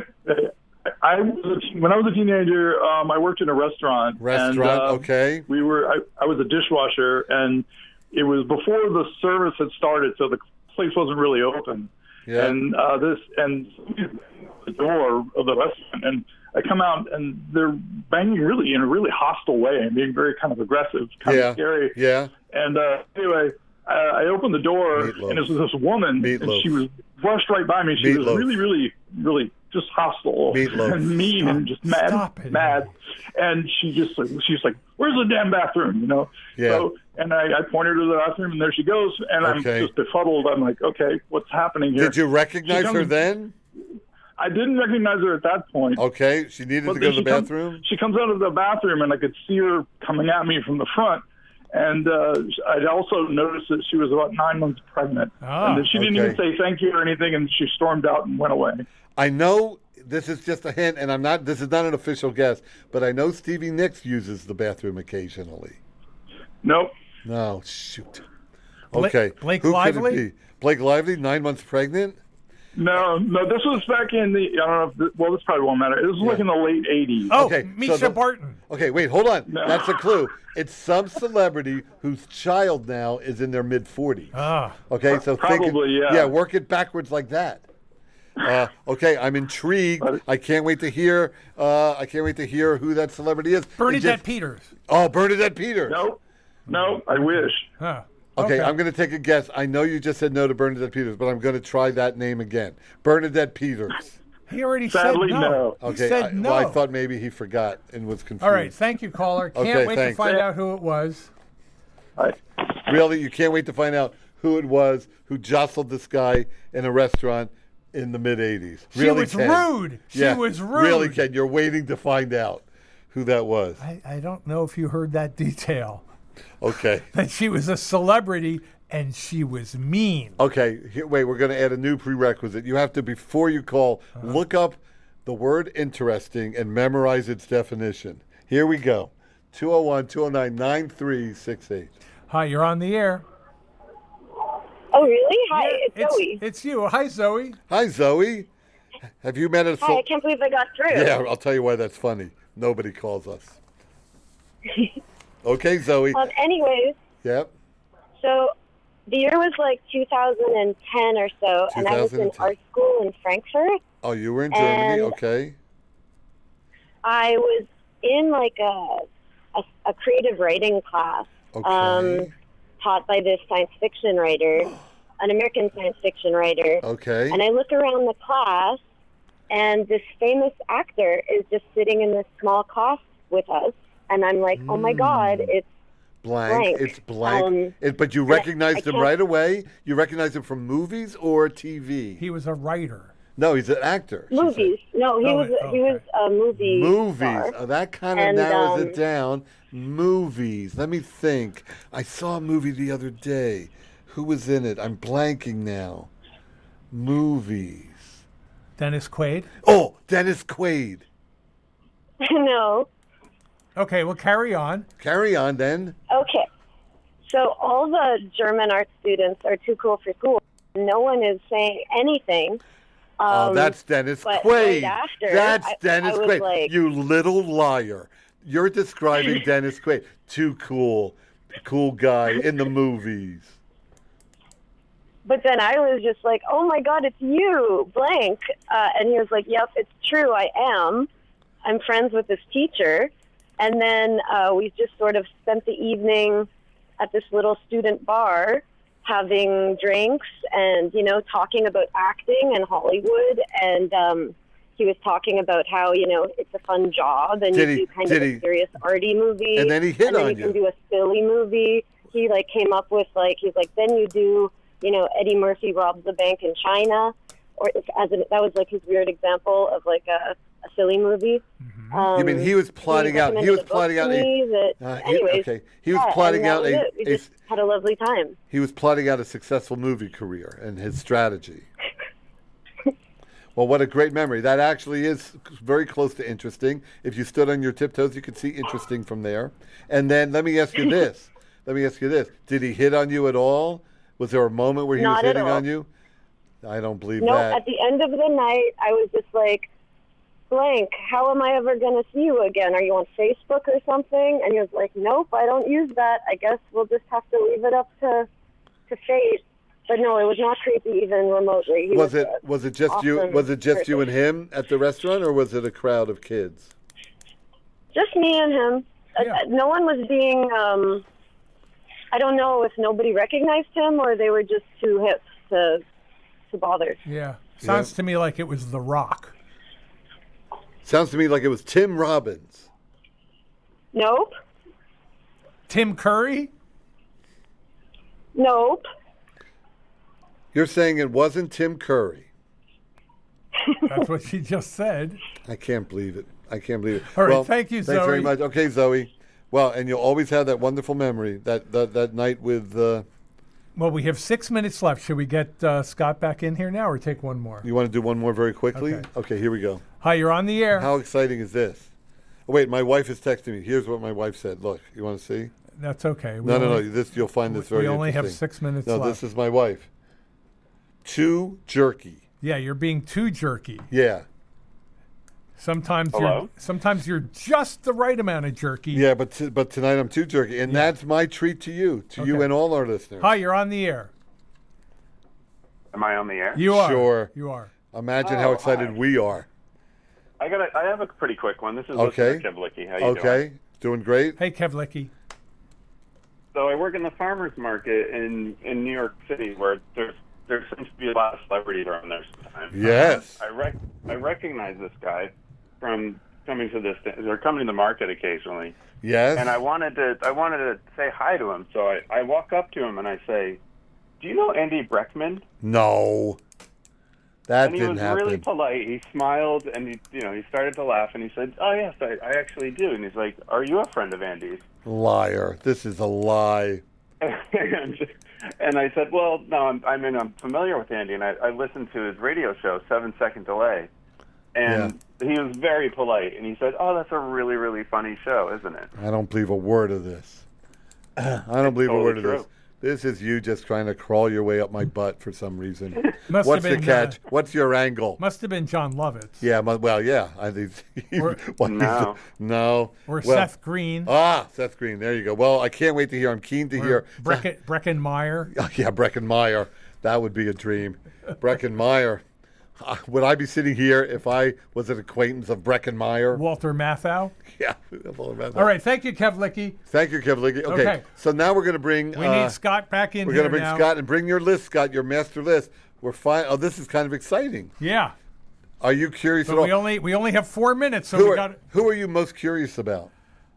I was a, when I was a teenager, um, I worked in a restaurant. restaurant. And, uh, okay. We were. I, I was a dishwasher, and it was before the service had started, so the place wasn't really open. Yeah. And uh, this and the door of the restaurant, and I come out, and they're banging really in a really hostile way and being very kind of aggressive, kind Yeah. of scary. Yeah. And uh, anyway, I, I opened the door, Meatloaf. and it was this woman, Meatloaf. and she was brushed right by me. She Meatloaf. was really, really, really just hostile Meatloaf. and mean and just mad, Stop it. mad. And she just, like, she's like, "Where's the damn bathroom?" You know. Yeah. So, and I, I pointed her to the bathroom, and there she goes. And Okay. I'm just befuddled. I'm like, "Okay, what's happening here?" Did you recognize She her comes- then? I didn't recognize her at that point. Okay, she needed But to go then to the she comes- bathroom. She comes out of the bathroom, and I could see her coming at me from the front. And uh, I'd also noticed that she was about nine months pregnant. Ah, and that she didn't okay. even say thank you or anything, and she stormed out and went away. I know this is just a hint, and I'm not. This is not an official guess, but I know Stevie Nicks uses the bathroom occasionally. Nope. No, shoot. Bla- Okay, Blake who could Lively? it be? Blake Lively, nine months pregnant. No, no, this was back in the, I don't know if, the, well, this probably won't matter. This was like in the late eighties. Oh, Okay, so Misha the- Barton. Okay, wait, hold on. No. That's a clue. It's some celebrity whose child now is in their mid forties. Ah. Okay, so think, Probably, yeah. yeah, work it backwards like that. Uh, okay, I'm intrigued. I can't wait to hear. Uh, I can't wait to hear who that celebrity is. And Bernadette just- Peters. Oh, Bernadette Peters. Nope. No, I wish. Huh. Okay, I'm going to take a guess. I know you just said no to Bernadette Peters, but I'm going to try that name again. Bernadette Peters. He already Sadly, said no. no. He Okay, said I, no. well, I thought maybe he forgot and was confused. All right, thank you, caller. Can't Okay, wait thanks. to find out who it was. I, Really, you can't wait to find out who it was who jostled this guy in a restaurant in the mid eighties. She Really, was Ken. rude. She Yeah, was rude. Really, Ken, you're waiting to find out who that was. I, I don't know if you heard that detail. Okay. That she was a celebrity and she was mean. Okay, here, wait, we're going to add a new prerequisite. You have to, before you call, Uh-huh. look up the word interesting and memorize its definition. Here we go. two oh one, two oh nine, nine three six eight. Hi, you're on the air. Oh, really? Hi, it's, It's, Zoe. it's you. Hi, Zoe. Hi, Zoe. Have you met a... Hi, I can't believe I got through. Yeah, I'll tell you why that's funny. Nobody calls us. Okay, Zoe. Um, anyways, Yep. so the year was like two thousand ten or so, and I was in two thousand ten. art school in Frankfurt. Oh, you were in Germany. And- Okay. I was in like a a, a creative writing class Okay. um, taught by this science fiction writer, an American science fiction writer. Okay. And I look around the class, and this famous actor is just sitting in this small class with us. And I'm like, oh my God, it's Blank. blank. It's blank. Um, it, but you and I- recognized I him can't- right away? You recognized him from movies or T V? He was a writer. No, he's an actor. she said. movies. No, he Oh, was he okay. was a movie Movies. star. Oh, that kind of And, narrows um, it down. Movies. Let me think. I saw a movie the other day. Who was in it? I'm blanking now. Movies. Dennis Quaid. Oh, Dennis Quaid. No. Okay, well, carry on. Carry on then. Okay. So all the German art students are too cool for school. no one is saying anything. Oh, Um, that's Dennis but Quaid. right after, that's I- Dennis I was Quaid. like- You little liar. You're describing Dennis Quaid. Too cool. Cool guy in the movies. But then I was just like, oh my God, it's you, blank. Uh, and he was like, yep, it's true, I am. I'm friends with this teacher. And then uh, we just sort of spent the evening at this little student bar having drinks and, you know, talking about acting and Hollywood. And um, he was talking about how, you know, it's a fun job and Did you he- do kind did of he- a serious arty movie. And then he hit and then on you you. can do a silly movie. He, like, came up with, like, he's like, then you do, you know, Eddie Murphy robs the bank in China. Or if, as an, that was, like, his weird example of, like, a, a silly movie. Um, You mean he was plotting out? He recommended was a book plotting to out. me A, that- uh, he- anyways, okay, he was yeah, plotting and that out was a, it. We a- just had a lovely time. He was plotting out a successful movie career and his strategy. Well, what a great memory. That actually is very close to interesting. If you stood on your tiptoes, you could see interesting from there. And then let me ask you this. Let me ask you this. Did he hit on you at all? Was there a moment where he Not was at hitting all. on you? I don't believe No, that. at the end of the night, I was just like, blank, how am I ever going to see you again? Are you on Facebook or something? And he was like, nope, I don't use that. I guess we'll just have to leave it up to to fate. But no, it was not creepy even remotely. He was it a was it just you awesome was it just you and person. him at the restaurant, or was it a crowd of kids? Just me and him. Uh, uh, no one was being, um, I don't know if nobody recognized him or they were just too hip to, to bother. Yeah. Sounds to me like it was The Rock. Sounds to me like it was Tim Robbins. Nope. Tim Curry? Nope. You're saying it wasn't Tim Curry. That's what she just said. I can't believe it. I can't believe it. All right, Well, thank you, Thanks very Zoe. much. Okay, Zoe. Well, and you'll always have that wonderful memory that that, that night with. Uh, Well, we have six minutes left. Should we get uh, Scott back in here now or take one more? you want to do one more very quickly? Okay. Okay, here we go. Hi, you're on the air. How exciting is this? Oh, wait, my wife is texting me. Here's what my wife said. Look, you want to see? That's okay. We No, no, only- no. This you'll find this we very. only have interesting. six minutes No, left. this is my wife. Too jerky. Yeah, you're being too jerky. Yeah. Sometimes Hello? you're sometimes you're just the right amount of jerky. Yeah, but t- but tonight I'm too jerky, and that's my treat to you, to you Okay. and all our listeners. Hi, you're on the air. Am I on the air? You are. Sure. You are. Imagine Oh, how excited hi. we are. I got. A, I have a pretty quick one. This is Okay. listener Kevlicky. How you Okay, doing? doing great. Hey, Kevlicky. So I work in the farmers market in in New York City, where there's there seems to be a lot of celebrities around there sometimes. Yes. I rec- I recognize this guy from coming to this. They're coming to the market occasionally. Yes. And I wanted to I wanted to say hi to him. So I I walk up to him and I say, "Do you know Andy Breckman?" No, that and he didn't was happen. really polite. He smiled and he, you know, he started to laugh and he said, "Oh yes, I, I actually do." And he's like, "Are you a friend of Andy's?" Liar. This is a lie. and, and I said, "Well, no, I'm, I mean, I'm familiar with Andy, and I, I listened to his radio show, Seven Second Delay." And he was very polite, and he said, "Oh, that's a really, really funny show, isn't it?" I don't believe a word of this. I don't believe a totally word of true. this. This is you just trying to crawl your way up my butt for some reason. Must What's have the been, catch? uh, What's your angle? Must have been John Lovitz. Yeah, mu- well, yeah. I think Or- what- No. no. Or Well, Seth Green. Ah, Seth Green. There you go. Well, I can't wait to hear. I'm keen to Or hear. Brecken, Brecken Meyer. Oh, yeah, Brecken Meyer. That would be a dream. Brecken Meyer. Uh, would I be sitting here if I was an acquaintance of Brecken Meyer? Walter Matthau. Yeah. All right, thank you, Kevlicky. Thank you, Kevlicky. Okay, Okay. so now we're going to bring. We uh, need Scott back in We're here going to bring now. Scott and bring your list, Scott, your master list. We're fine. Oh, this is kind of exciting. Yeah, Are you curious but at all? we only we only have four minutes, so who, we are, got who are you most curious about?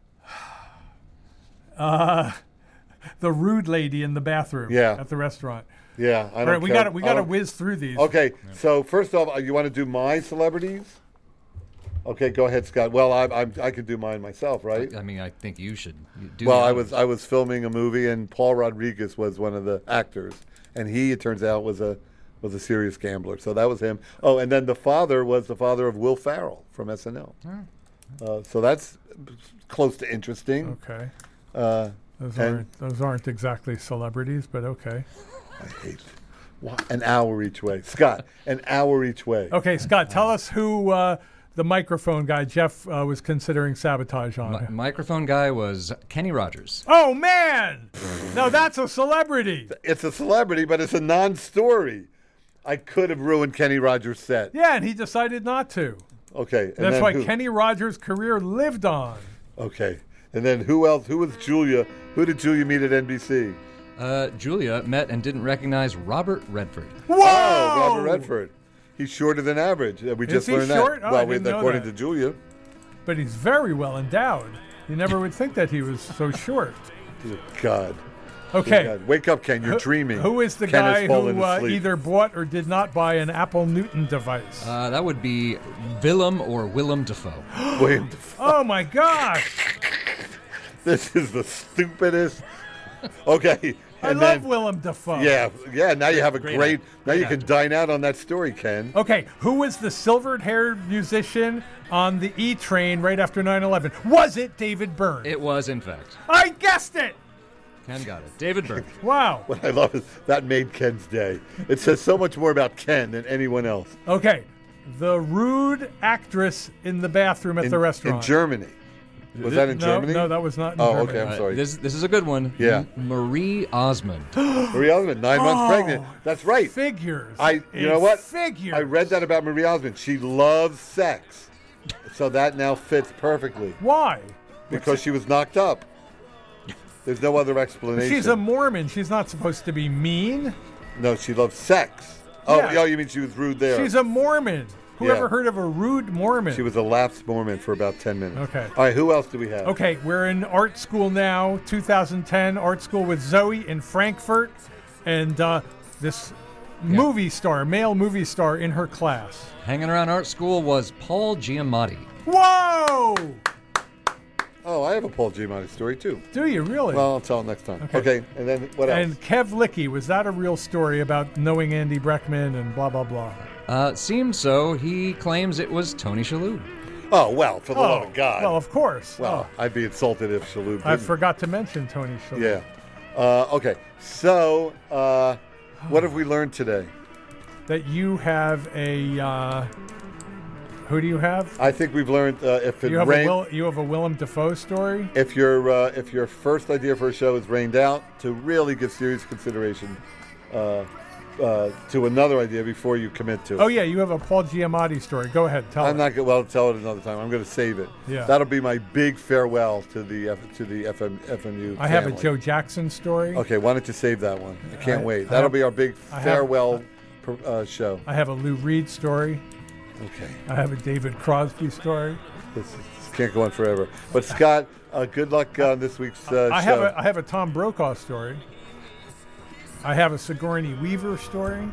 uh, the rude lady in the bathroom. Yeah. at the restaurant. Yeah, I All don't right, we care. got we I got to don't- whiz through these. Okay, so first off, uh, you want to do my celebrities? Okay, go ahead, Scott. Well, I I, I could do mine myself, right? I mean, I think you should do well, the I others. was I was filming a movie, and Paul Rodriguez was one of the actors, and he, it turns out, was a was a serious gambler. So that was him. Oh, and then the father was the father of Will Ferrell from S N L. Uh, so that's close to interesting. Okay. Uh, Those and- aren't those aren't exactly celebrities, but okay. I hate Wha- An hour each way. Scott, an hour each way. Okay, Scott, tell us who uh, the microphone guy Jeff uh, was considering sabotage on. Mi- microphone guy was Kenny Rogers. Oh, man! Now that's a celebrity. It's a celebrity, but it's a non-story. I could have ruined Kenny Rogers' set. Yeah, and he decided not to. Okay. and That's then why who- Kenny Rogers' career lived on. Okay. And then who else? Who was Julia? Who did Julia meet at N B C? Uh, Julia met and didn't recognize Robert Redford. Whoa! Oh, Robert Redford. He's shorter than average. Uh, We Is just he learned short? that. Oh, I well, we, didn't know according that. to Julia. But he's very well endowed. You never would think that he was so short. Dear God. Okay. Dear God. Wake up, Ken. You're Who- dreaming. Who is the Ken has guy fallen who uh, asleep. either bought or did not buy an Apple Newton device? Uh, that would be Willem or Willem Dafoe. William Oh, my gosh. This is the stupidest. Okay. I and love then- Willem Dafoe. Yeah, yeah. Now you have a Great great. actor. now Great you can actor. dine out on that story, Ken. Okay, who was the silvered-haired musician on the E train right after nine eleven? Was it David Byrne? It was, in fact. I guessed it. Ken got it. David Byrne. Wow. What I love is that made Ken's day. It says so much more about Ken than anyone else. Okay, the rude actress in the bathroom at in, the restaurant. in Germany. Was that in no, Germany? No, that was not in Oh, Germany. okay. I'm Uh, sorry. this this is a good one. Yeah. M- Marie Osmond. Marie Osmond, nine months Oh, pregnant. That's right. Figures. I, you It know what? Figures. I read that about Marie Osmond. She loves sex, so that now fits perfectly Why? because she was knocked up. There's no other explanation. She's a Mormon. She's not supposed to be mean. no. She loves sex. Oh, Yeah. oh, you mean she was rude there? She's a Mormon. Who Yeah. ever heard of a rude Mormon? She was a lapsed Mormon for about ten minutes. Okay. All right. Who else do we have? Okay, we're in art school now, two thousand ten, art school with Zoe in Frankfurt, and uh, this movie star, male movie star in her class. Hanging around art school was Paul Giamatti. Whoa! Oh, I have a Paul Giamatti story too. Do you really? Well, I'll tell it next time. Okay. Okay. And then what else? and Kev Licky, was that a real story about knowing Andy Breckman and blah, blah, blah? Uh, seemed so. He claims it was Tony Shalhoub. oh well, for the Oh, love of God. well, of course. Well, I'd be insulted if Shalhoub Oh, I didn't. forgot to mention Tony Shalhoub. Yeah. Uh, okay. So, uh, what have we learned today? That you have a, uh, who do you have? I think we've learned uh, if it You have, a rain, Will, you have a Willem Dafoe story? if your uh, if your first idea for a show is rained out, to really give serious consideration uh, uh, to another idea before you commit to it. Oh, yeah, you have a Paul Giamatti story. Go ahead, tell I'm it. not going. Well, I'll tell it another time. I'm going to save it. Yeah. That'll be my big farewell to the F, to the F M, F M U. I have a family. Joe Jackson story. Okay, why don't you save that one? I can't I- wait. I That'll have- be our big I have- farewell pr- uh, show. I have a Lou Reed story. Okay. I have a David Crosby story. This, this can't go on forever. But Scott, uh, good luck on this week's uh, I show. have a I have a Tom Brokaw story. I have a Sigourney Weaver story.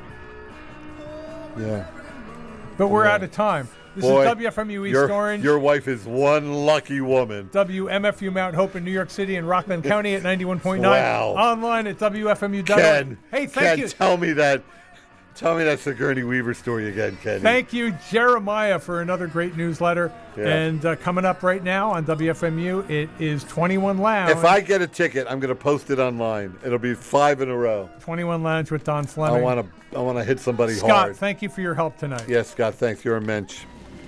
yeah. But we're Yeah. out of time. This Boy, is W F M U East your, Orange. Your wife is one lucky woman. W M F U Mount Hope in New York City and Rockland County at ninety-one point nine. Wow. Online at W F M U dot org. Ken, Hey, thank Ken, you. tell me that. Tell me that Sigourney Weaver story again, Kenny. Thank you, Jeremiah, for another great newsletter. Yeah. And uh, coming up right now on W F M U, it is twenty-one Lounge. If I get a ticket, I'm going to post it online. It'll be five in a row. twenty-one Lounge with Don Fleming. I want to. I want to hit somebody Scott, hard. thank you for your help tonight. Yes, Scott. Thanks. You're a mensch.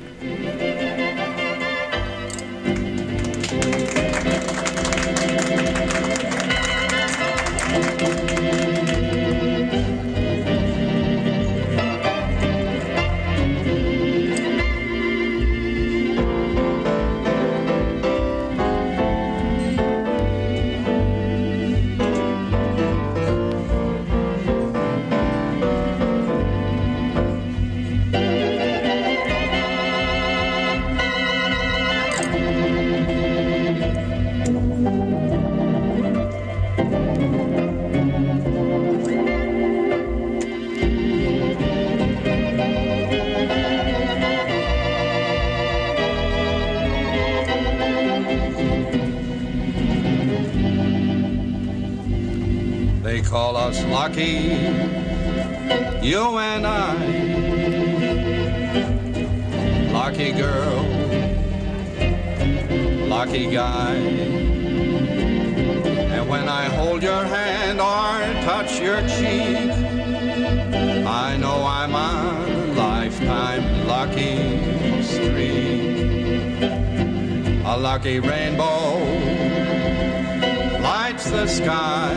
They call us lucky, you and I. Lucky girl, lucky guy. And when I hold your hand or touch your cheek, I know I'm on a lifetime lucky streak. A lucky rainbow lights the sky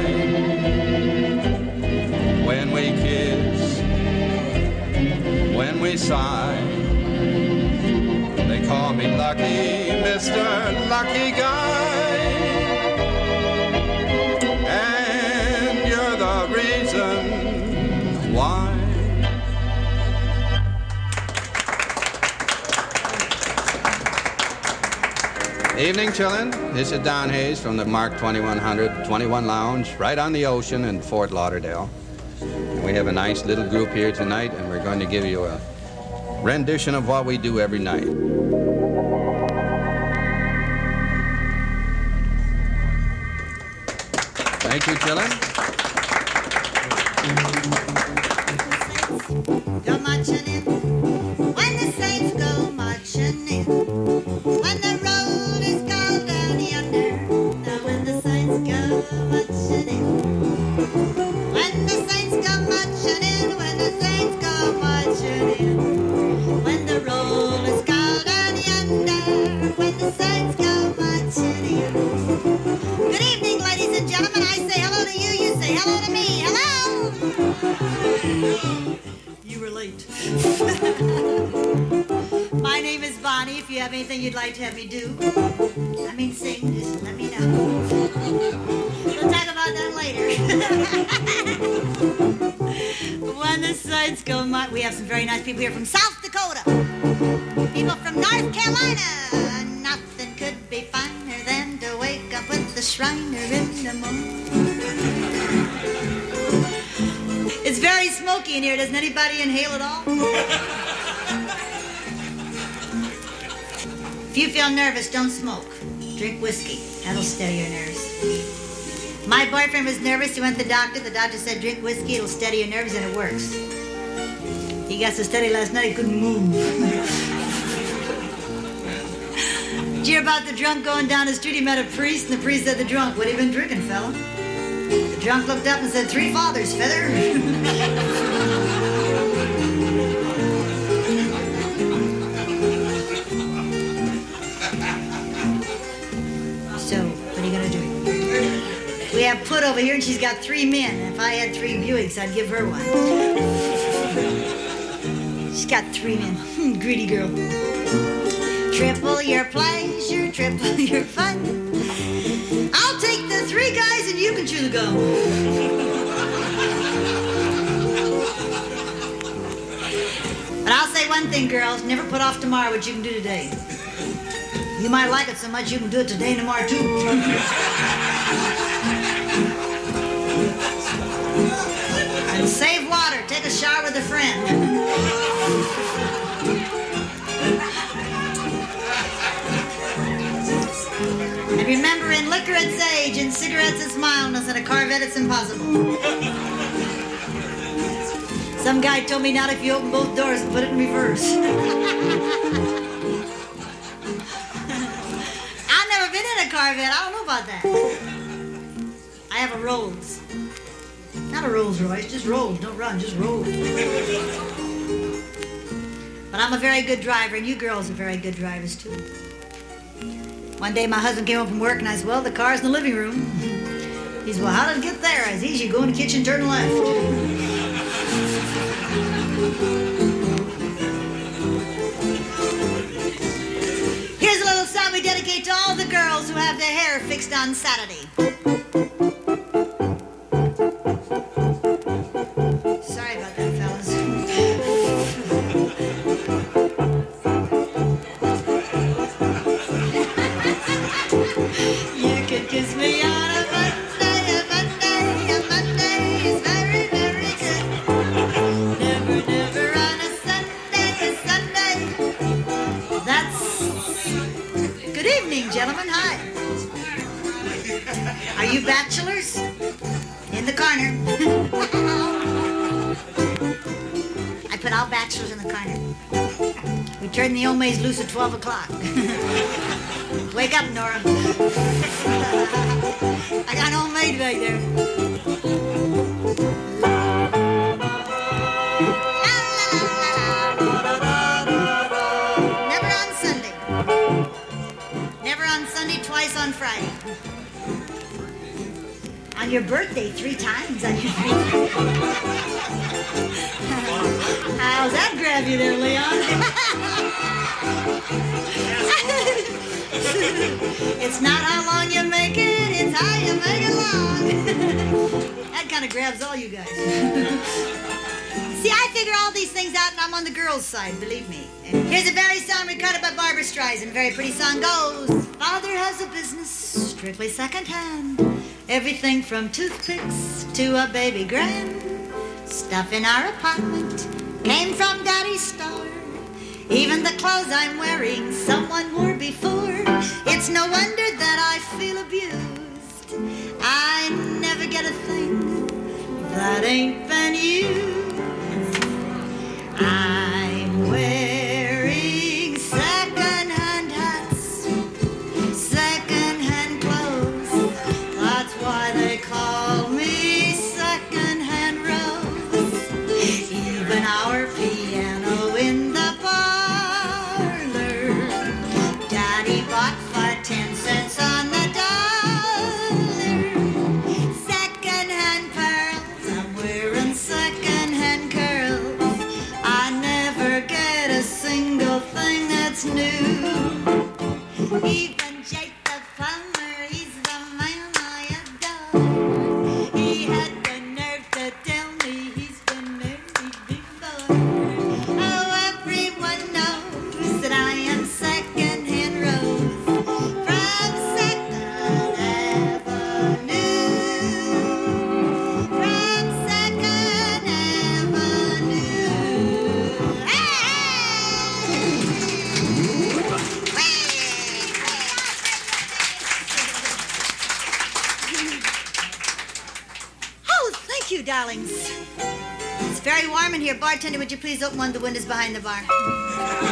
when we kiss, when we sigh. They call me lucky, Mister Lucky Guy. And you're the reason why. Evening, chillin'. This is Don Hayes from the Mark twenty-one hundred twenty-one Lounge, right on the ocean in Fort Lauderdale. We have a nice little group here tonight, and we're going to give you a rendition of what we do every night. Thank you, chillin'. Go marching in, when the saints go marching in, when the road is called down yonder. Now when the saints go marching in, when the saints go marching in, when the saints go marching in, when the road is called down yonder, when the saints go marching in. Good evening, ladies and gentlemen. I say hello to you, you say hello to me. Hello! You were late. My name is Bonnie. If you have anything you'd like to have me do, I mean sing, just let me know. We'll talk about that later. When the sights go, my, we have some very nice people here from South Dakota. People from North Carolina. Nothing could be finer than to wake up with the Shriner in the morning. It's very smoky in here. Doesn't anybody inhale at all? If you feel nervous, don't smoke. Drink whiskey. That'll steady your nerves. My boyfriend was nervous. He went to the doctor. The doctor said, drink whiskey. It'll steady your nerves, and it works. He got so steady last night he couldn't move. Did you hear about the drunk going down the street? He met a priest, and the priest said to the drunk, what have you been drinking, fella? The drunk looked up and said, three fathers, feather. So, what are you going to do? We have Put over here, and she's got three men. If I had three Buicks, I'd give her one. She's got three men. Greedy girl. Triple your pleasure, triple your fun. I'll take the three guys and you can chew the gum. But I'll say one thing, girls. Never put off tomorrow what you can do today. You might like it so much you can do it today and tomorrow too. And save water. Take a shower with a friend. And remember, in liquor it's age, in cigarettes it's mildness, and a Corvette it's impossible. Some guy told me not if you open both doors and put it in reverse. I've never been in a Corvette. I don't know about that. I have a Rolls. Not a Rolls Royce, just Rolls. Don't run, just roll. But I'm a very good driver, and you girls are very good drivers too. One day my husband came home from work and I said, well, the car's in the living room. He said, well, how did it get there? I said, easy, you go in the kitchen, turn left. Here's a little song we dedicate to all the girls who have their hair fixed on Saturday. Sorry about that, fellas. You could kiss me on a Monday, a Monday, a Monday is very, very good. Never, never on a Sunday, a Sunday. That's... Good evening, gentlemen. Hi. Are you bachelors? In the corner. I put all bachelors in the corner. We turn the old maids loose at twelve o'clock. Wake up, Nora. I got an old maid right there. Never on Sunday. Never on Sunday, twice on Friday. On your birthday, three times on your birthday. How's that grab you there, Leon? It's not how long you make it, it's how you make it long. That kind of grabs all you guys. See, I figure all these things out, and I'm on the girls' side, believe me. And here's a very song recorded by Barbara Streisand. Very pretty song goes. Father has a business, strictly secondhand. Everything from toothpicks to a baby grand. Stuff in our apartment came from Daddy's store. Even the clothes I'm wearing, someone wore before. It's no wonder that I feel abused. I never get a thing that ain't been used. I'm wearing second-hand hats, second-hand clothes. That's why they call me second-hand Rose. Even our piano in the parlor, Daddy bought for ten cents on the dollar. Second-hand pearls, I'm wearing second-hand curls. I never get a single thing that's new. Even Jake the plumber, he's the man I adore. He had the nerve to tell me he's been married before. Oh, everyone knows that I am second-hand Rose from Second Avenue. From Second Avenue. Oh, thank you, darlings. It's very warm in here. Bartender, would you please open one of the windows behind the bar?